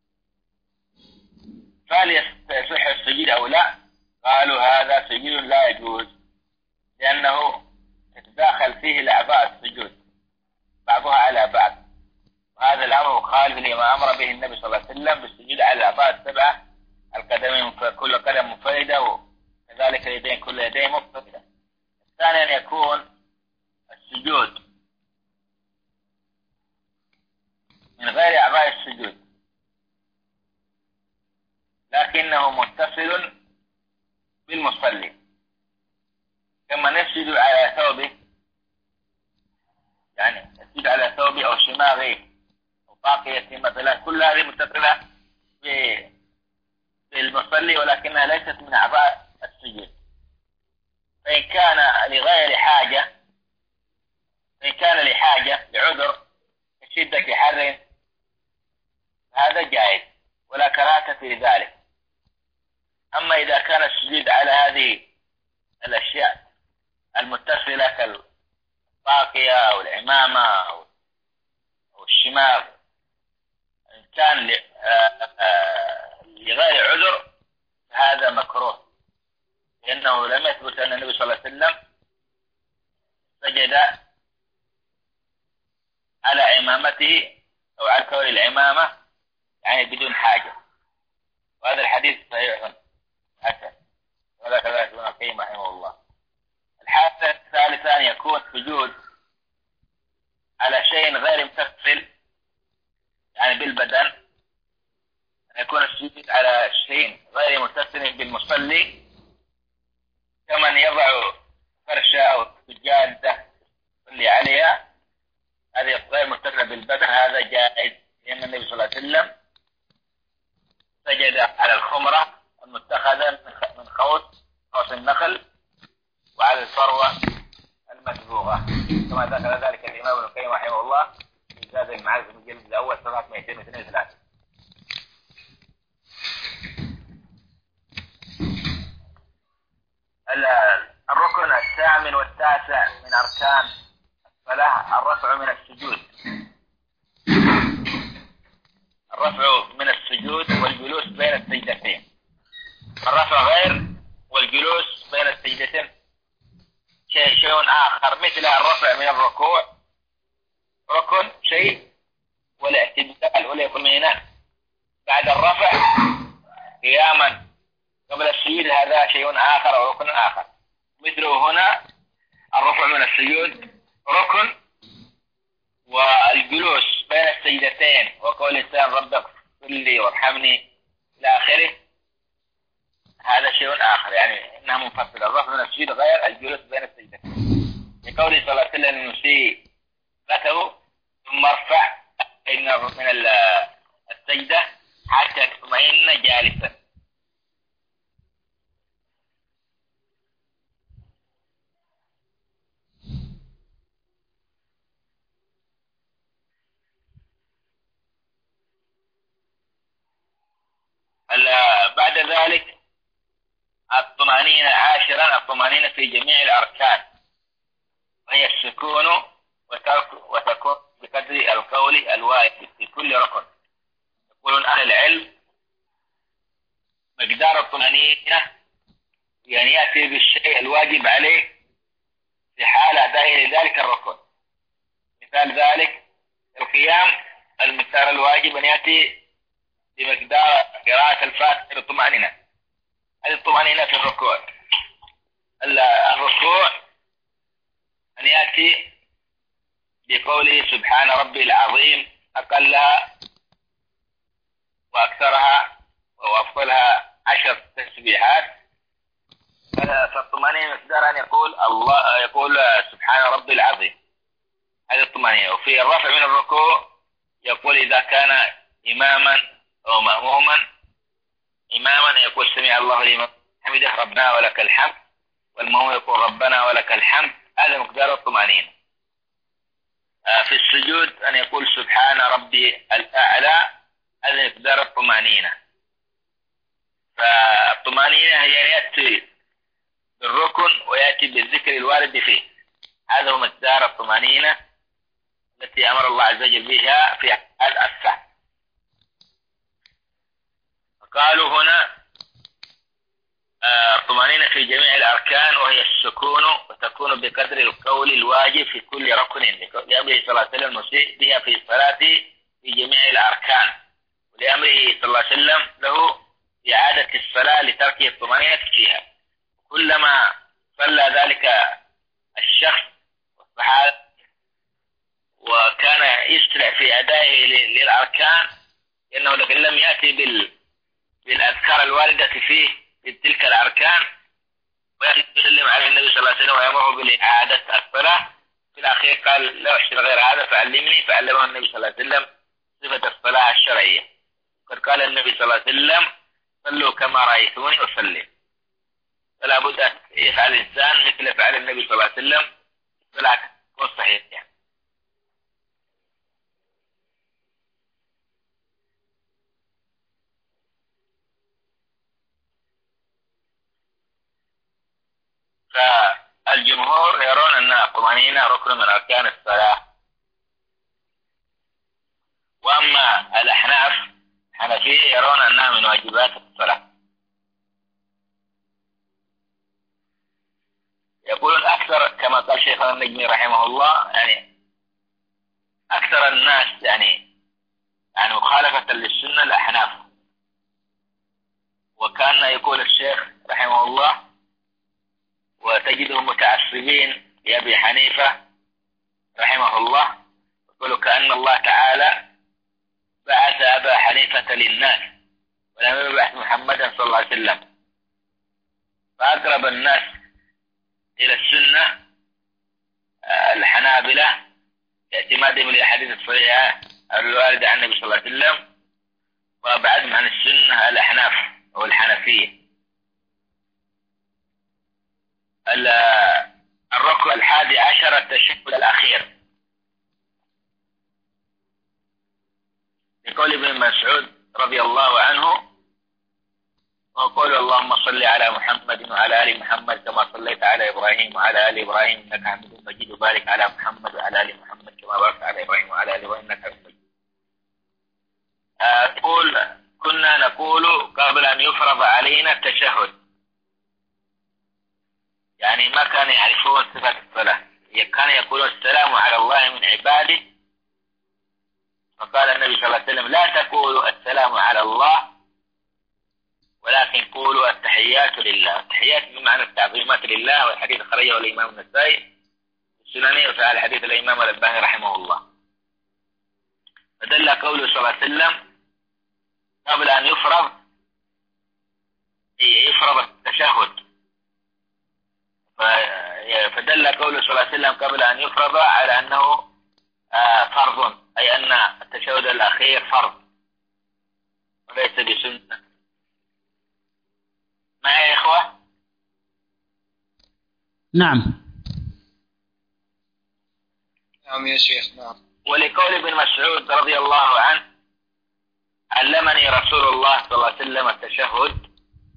فهل يصح السجود أو لا؟ قالوا هذا سجود لا يجوز، لأنه تتداخل فيه الأعضاء السجود بعضها على بعض، وهذا الأمر مخالف لما أمر به النبي صلى الله عليه وسلم بالسجود على الأعضاء السبعة، القدمين كل قدم منفردة، وكذلك اليدين كل يدين منفردة. الثاني أن يكون السجود من غير أعضاء السجود لكنه متصل بالمصلي، كما يسجد على ثوبه، يعني يسجد على ثوبه أو شماغه أو طاقيته مثلا، كل هذه متصلة بالمصلي ولكنها ليست من أعضاء السجود. فإن كان لغير حاجة، فإن كان لحاجة لعذر كشدة حر هذا جائز ولا كراهة في ذلك. أما إذا كان السجود على هذه الأشياء المتصلة كالطاقية أو العمامة أو الشماغ إن كان لغير عذر هذا مكروه، لأنه لم يثبت أن النبي صلى الله عليه وسلم سجد على عمامته أو على كور العمامة يعني بدون حاجة، وهذا الحديث صحيح حسن، وذاك ذلك ابن القيم رحمه الله. الحالة الثالثة أن يكون سجود على شيء غير متصل يعني بالبدن، أن يكون السجود على شيء غير متصل بالمصلي كمن يضع فرشة أو سجادة يصلي عليها، هذه غير متصلة بالبدن، هذا جائز، لأن النبي صلى الله عليه وسلم سجد على الخمرة المتخذة من خوص خوص النخل وعلى الفروة المدبوغة، كما ذكر ذلك الإمام ابن القيم رحمه الله في زاد المعارف المجلد الأول صفحة مئتين واثنين وثلاثين. الركن الثامن والتاسع من أركان الصلاة الرفع من السجود، الرفع من السجود والجلوس بين السجدتين. الرفع غير والجلوس بين السجدتين شيء شيء آخر، مثل الرفع من الركوع ركن شيء، والاعتدال واليقظان بعد الرفع قياما قبل السجود هذا شيء آخر أو ركن آخر. مثله هنا الرفع من السجود ركن، والجلوس بين السجدتين وقول الإنسان رب اغفر لي وارحمني إلى آخره هذا شيء آخر، يعني إنها منفصلة. الرفع من السجود غير الجلوس بين السجدتين، لقوله صلى الله عليه وسلم المسيء له ثم ارفع من السجدة حتى تطمئن جالسا. بعد ذلك الطمأنينة عاشرا، الطمأنينة في جميع الأركان، وهي السكون وتكون بقدر القول الواجب في كل ركن. يقولون أهل العلم مقدار الطمأنينة يعني يأتي بالشيء الواجب عليه في حال أدائه لذلك الركن. مثال ذلك القيام، المقدار الواجب أن يأتي بمقدار قراءة الفاتحة للطمأنينة، هذه الطمأنينة في الركوع. الركوع أن يأتي بقوله سبحان ربي العظيم أقلها وأكثرها وأفضلها عشر تسبيحات، فالطمأنينة مقدار أن يقول الله يقول سبحان ربي العظيم، هذه الطمأنينة. وفي الرفع من الركوع يقول إذا كان إماما أو مأموما، إماما يقول سمع الله لمن حمده ربنا ولك الحمد، والمأموم يقول ربنا ولك الحمد، هذا مقدار الطمأنينة. في السجود أن يقول سبحان ربي الأعلى، هذا مقدار الطمأنينة. فالطمأنينة هي يأتي بالركن ويأتي بالذكر الوارد فيه، هذا هو مقدار الطمأنينة التي أمر الله عز وجل بها في حال السهو. قالوا هنا الطمأنينة في جميع الأركان وهي السكون وتكون بقدر القول الواجب في كل ركن، لأمره صلى الله عليه وسلم المسيء بها في الصلاة في جميع الأركان، ولأمره صلى الله عليه وسلم له إعادة الصلاة لترك الطمأنينة فيها. كلما صلى ذلك الشخص والصحابة وكان يسرع في أدائه للأركان، لأنه لكن لم يأتي بال بالأذكار الواردة فيه في تلك الأركان، ويسلم على النبي صلى الله عليه وسلم ويأمره بالإعادة الصلاة. في الأخير قال لا أحسن غير هذا فعلمني، فعلمه النبي صلى الله عليه وسلم صفة الصلاة الشرعية. قد قال النبي صلى الله عليه وسلم صلوا كما رأيتوني أصلي، فلا بد أن يفعل الإنسان مثل فعل النبي صلى الله عليه وسلم صلاة تكون صحيحة. فالجمهور يرون أن الطمأنينة ركن من أركان الصلاة. وأما الأحناف الحنفية يرون أنها من واجبات الصلاة. يقولون أكثر كما قال شيخنا النجمي رحمه الله يعني أكثر الناس يعني يعني مخالفة للسنة الأحناف. وكان يقول الشيخ رحمه الله وتجدهم متعصبين لأبي حنيفة رحمه الله يقول كأن الله تعالى بعث أبا حنيفة للناس ولم يبعث محمدا صلى الله عليه وسلم. فأقرب الناس إلى السنة الحنابلة اعتمادهم للأحاديث الصحيحة الواردة عن النبي صلى الله عليه وسلم، وأبعدهم عن السنة الأحناف أو الحنفية. الركن الحادي عشر التشهد الأخير، لقول ابن مسعود رضي الله عنه وقول اللهم صل على محمد وعلى آل محمد كما صليت على إبراهيم وعلى آل إبراهيم إنك حميد مجيد وبارك على محمد وعلى آل محمد كما باركت على إبراهيم وعلى آل إبراهيم إنك حميد مجيد. أقول كنا نقول قبل أن يفرض علينا التشهد، يعني ما كانوا يعرفون صفة الصلاة، كانوا يقولون السلام على الله من عباده. فقال النبي صلى الله عليه وسلم لا تقولوا السلام على الله ولكن قولوا التحيات لله. التحيات بمعنى التعظيمات لله، والحديث خرجه الإمام النسائي السنني وفعل حديث الإمام الألباني رحمه الله. فدل قوله صلى الله عليه وسلم قبل أن يفرض يفرض التشهد، فدل قوله صلى الله عليه وسلم قبل أن يفرض على أنه فرض، أي أن التشهد الأخير فرض وليس بسنة. معي يا إخوة؟ نعم نعم يا شيخ. نعم. ولقول ابن مسعود رضي الله عنه علمني رسول الله صلى الله عليه وسلم التشهد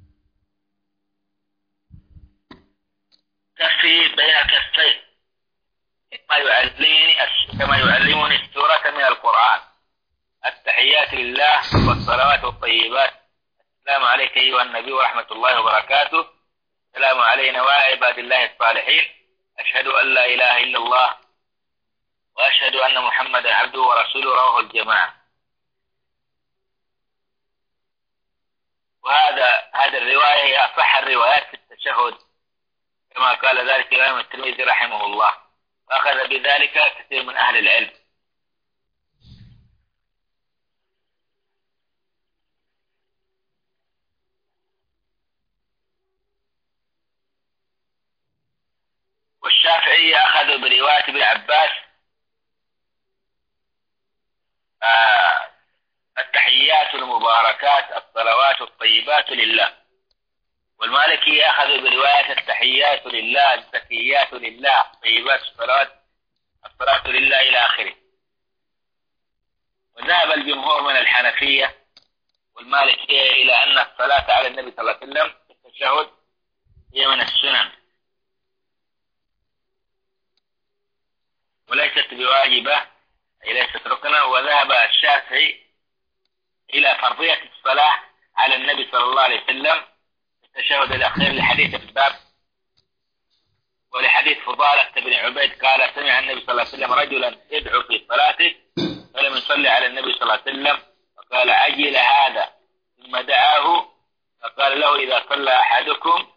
كفي بين كفي كما يعلمني كما يعلمني السورة من القرآن. التحيات لله والصلوات والطيبات. السلام عليك أيها النبي ورحمة الله وبركاته. السلام علينا وعلى عباد الله الصالحين. أشهد أن لا إله إلا الله وأشهد أن محمدا عبده ورسوله. رواه الجماعة. وهذا هذه الرواية هي أصح الروايات في التشهد كما قال ذلك الإمام الترمذي رحمه الله، وأخذ بذلك كثير من أهل العلم. والشافعية أخذوا برواية ابن عباس آه التحيات المباركات الصلوات الطيبات لله. والمالكية أخذوا برواية التحيات لله الزكيات لله الطيبات الصلوات الصلاة لله إلى آخره. وذهب الجمهور من الحنفية والمالكية إلى أن الصلاة على النبي صلى الله عليه وسلم في التشهد هي من السنن وليست بواجبة، أي ليست ركنا. وذهب الشافعي إلى فرضية الصلاة على النبي صلى الله عليه وسلم في التشهد الأخير لحديث الباب ولحديث فضالة بن عبيد قال سمع النبي صلى الله عليه وسلم رجلا يدعو في صلاته فلم يصلي على النبي صلى الله عليه وسلم فقال عجل هذا، ثم دعاه فقال له إذا صلى أحدكم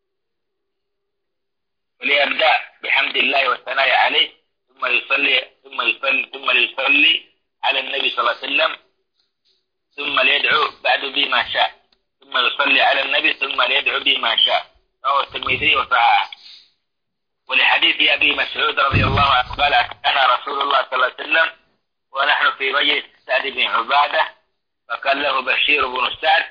فليبدأ بحمد الله والثناء عليه ثم يصلي ثم يصلي ثم ليصلي على النبي صلى الله عليه وسلم ثم ليدعو بعد بما شاء ثم يصلي على النبي ثم ليدعو بما شاء. رواه الترمذي وصححه. ولحديث أبي مسعود رضي الله عنه قال أتانا رسول الله صلى الله عليه وسلم ونحن في مجلس سعد بن عبادة فقال له بشير بن سعد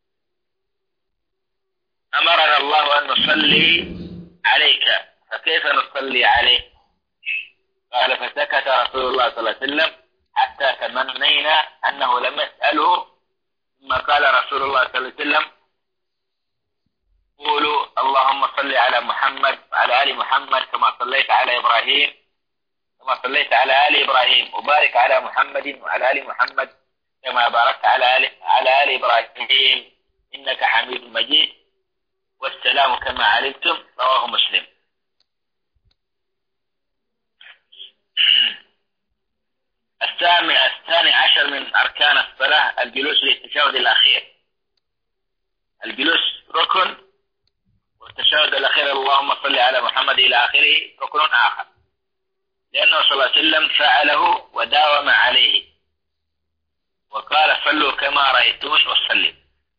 أمرنا الله أن نصلي عليك فكيف نصلي عليه؟ قال فسكت رسول الله صلى الله عليه وسلم حتى تمنينا أنه لم يسأله، ثم قال رسول الله صلى الله عليه وسلم قولوا اللهم صل على محمد وعلى آل محمد كما صليت على إبراهيم كما صليت على آل إبراهيم وبارك على محمد وعلى آل محمد كما باركت على آل على آل إبراهيم إنك حميد مجيد. والسلام كما علمتم. رواه مسلم. الثاني الثاني عشر من أركان الصلاة الجلوس للتشهد الأخير. الجلوس ركن، والتشهد الأخير اللهم صل على محمد إلى آخره ركن آخر، لأنه صلى الله عليه وسلم فعله وداوم عليه وقال صلوا كما رأيتون وصلي.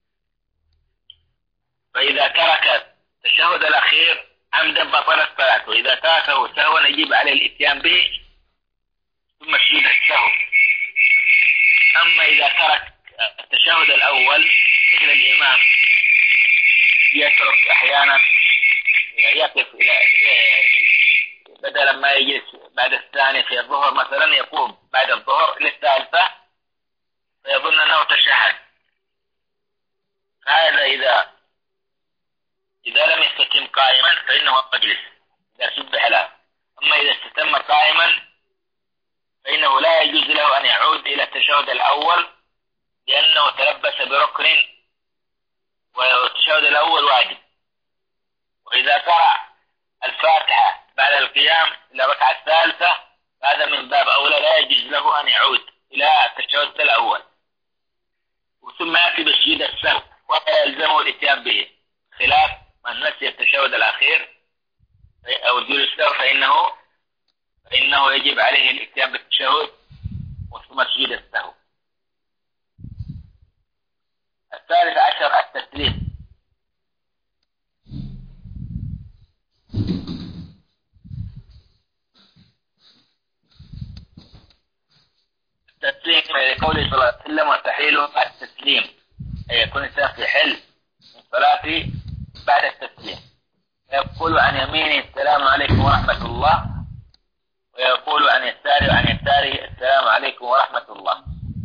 فإذا ترك التشهد الأخير عمدا بطلت صلاته، وإذا تركه سهوا يجب عليه الإتيان به ثم سجود السهو. أما إذا ترك التشهد الأول مثل الإمام يترك أحيانا يقف إلى بدلا ما يجلس بعد الثاني في الظهر مثلا يقوم بعد الظهر للثالثة فيظن أنه تشهد، هذا إذا إذا لم يستتم قائما فإنه مجلس إذا سبح له. أما إذا استتم قائما فإنه لا يجوز له أن يعود إلى التشهد الأول لأنه تلبس بركن، والتشهد الأول واجب. وإذا قرأ الفاتحة بعد القيام إلى الركعة الثالثة هذا من باب أولى لا يجوز له أن يعود إلى التشهد الأول، وثم يأتي بسجود السهو ولا يلزمه الإتيان به، خلاف من نسي التشهد الأخير أو الجلوس السهو فإنه فإنه يجب عليه الإتيان بالتشهد وثم سجود السهو. الثالث عشر التسليم. التسليم لقوله صلى الله عليه وسلم وتحيله التسليم، أي يكون الإنسان في حل من صلاته بعد التسليم، يقول عن يمينه السلام عليكم ورحمة الله، ويقول عن يساره وعن يساره السلام عليكم ورحمة الله.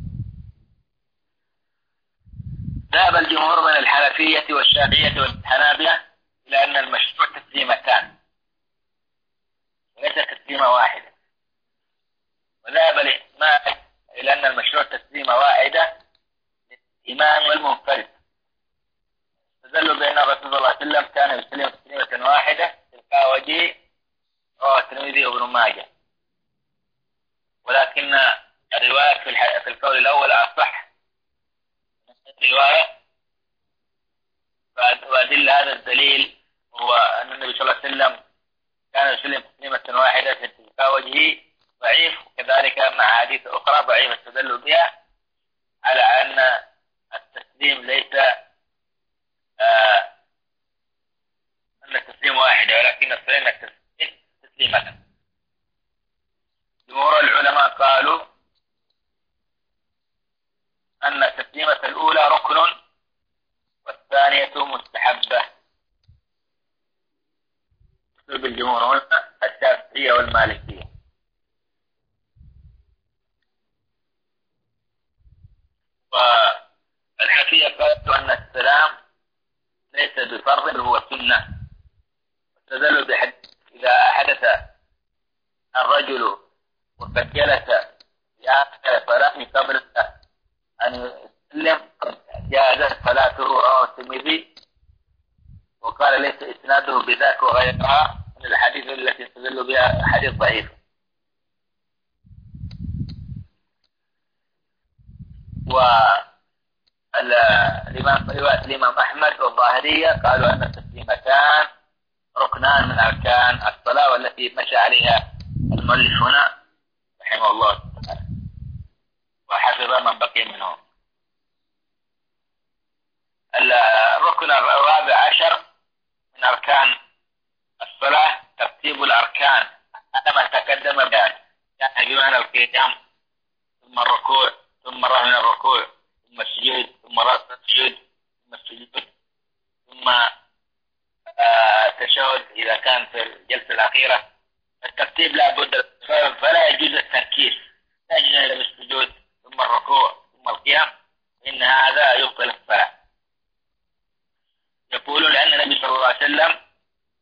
ذهب الجمهور من الحنفية والشافعية والحنابلة إلى أن المشروع تسليمتان وليس تسليمة واحدة، وذهب الإمام إلى أن المشروع تسليمة واحدة للإمام والمنفرد، استدلوا بأن الرسول صلى الله عليه وسلم كان يسلم تسليمة واحدة تلقاء وجهه، رواه الترمذي وابن ماجه. ولكن الرواية في, في القول الأول أصح رواية، وأدل هذا الدليل هو أن النبي صلى الله عليه وسلم كان يسلم تسليمة واحدة في تلقاء وجهه ضعيف، وكذلك مع حديث أخرى ضعيفة استدلوا بها على أن التسليم ليس آه أن التسليم واحدة، ولكن الصحيح التسليم تسليمة. جمهور العلماء قالوا أن التسليمة الأولى ركن والثانية مستحبة. بالجمهور هنا الشافعية والمالكية. والحنفية قالوا أن السلام ليس بفرض هو سنة، واستدلوا بحديث إذا حدث الرجل وقد جلس في آخر صلاته قبل أن يسلم جازت صلاته، رواه الترمذي وقال ليس إسناده بذاك وغيرها من الحديث التي استدلوا بها حديث ضعيف. والإمام رواية الإمام أحمد والظاهرية قالوا أن التسليمتان ركنان من أركان الصلاة، والتي مشى عليها المؤلف هنا رحمه الله تعالى وحفظ من بقي منهم. الركن الرابع عشر من أركان الصلاة ترتيب الأركان على ما تقدم بيان، يعني بمعنى القيام ثم الركوع ثم الرفع من الركوع ثم السجود ثم رفع السجود ثم السجود ثم التشهد إذا كان في الجلسة الأخيرة. الترتيب لا بد، فلا يجوز التركيز، لا يجوز السجود ثم الركوع ثم القيام، إن هذا يبطل الصلاة. يقولون لأن النبي صلى الله عليه وسلم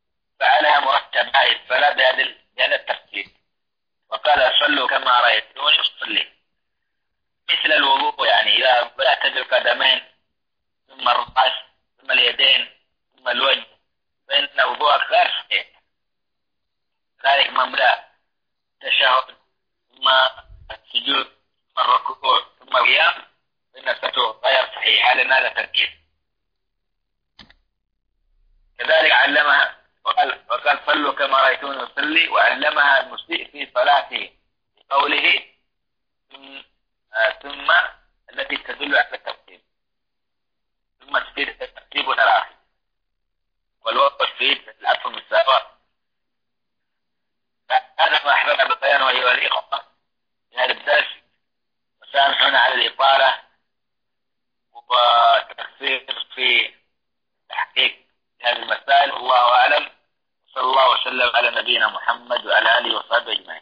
فعلها مرتبة فلا بهذا بهذا الترتيب. وقال صلوا كما رأيتوني أصلي، مثل الوضوء، يعني إذا بدأت بالقدمين ثم الرأس ثم اليدين ثم الوجه فإن وضوءك غير صحيح. ذلك مبدأ التشهد ثم السجود ثم الركوع ثم القيام فإن صلاته غير صحيحة لأن هذا تركيب. كذلك علمها وقال, وقال صلوا كما رأيتوني أصلي، وعلمها المسيء في صلاته بقوله ثم, آه ثم التي تدل على الترتيب، ثم ترتيب الآخر والوقت في العفو المساواة. هذا ما أحببنا بالبيان وهي الإقامة في هذا الدرس، وسامحونا على الإطالة وتقصير في تحقيق هذه المسائل. والله أعلم، صلى الله وسلم على نبينا محمد وعلى آله وصحبه أجمعين.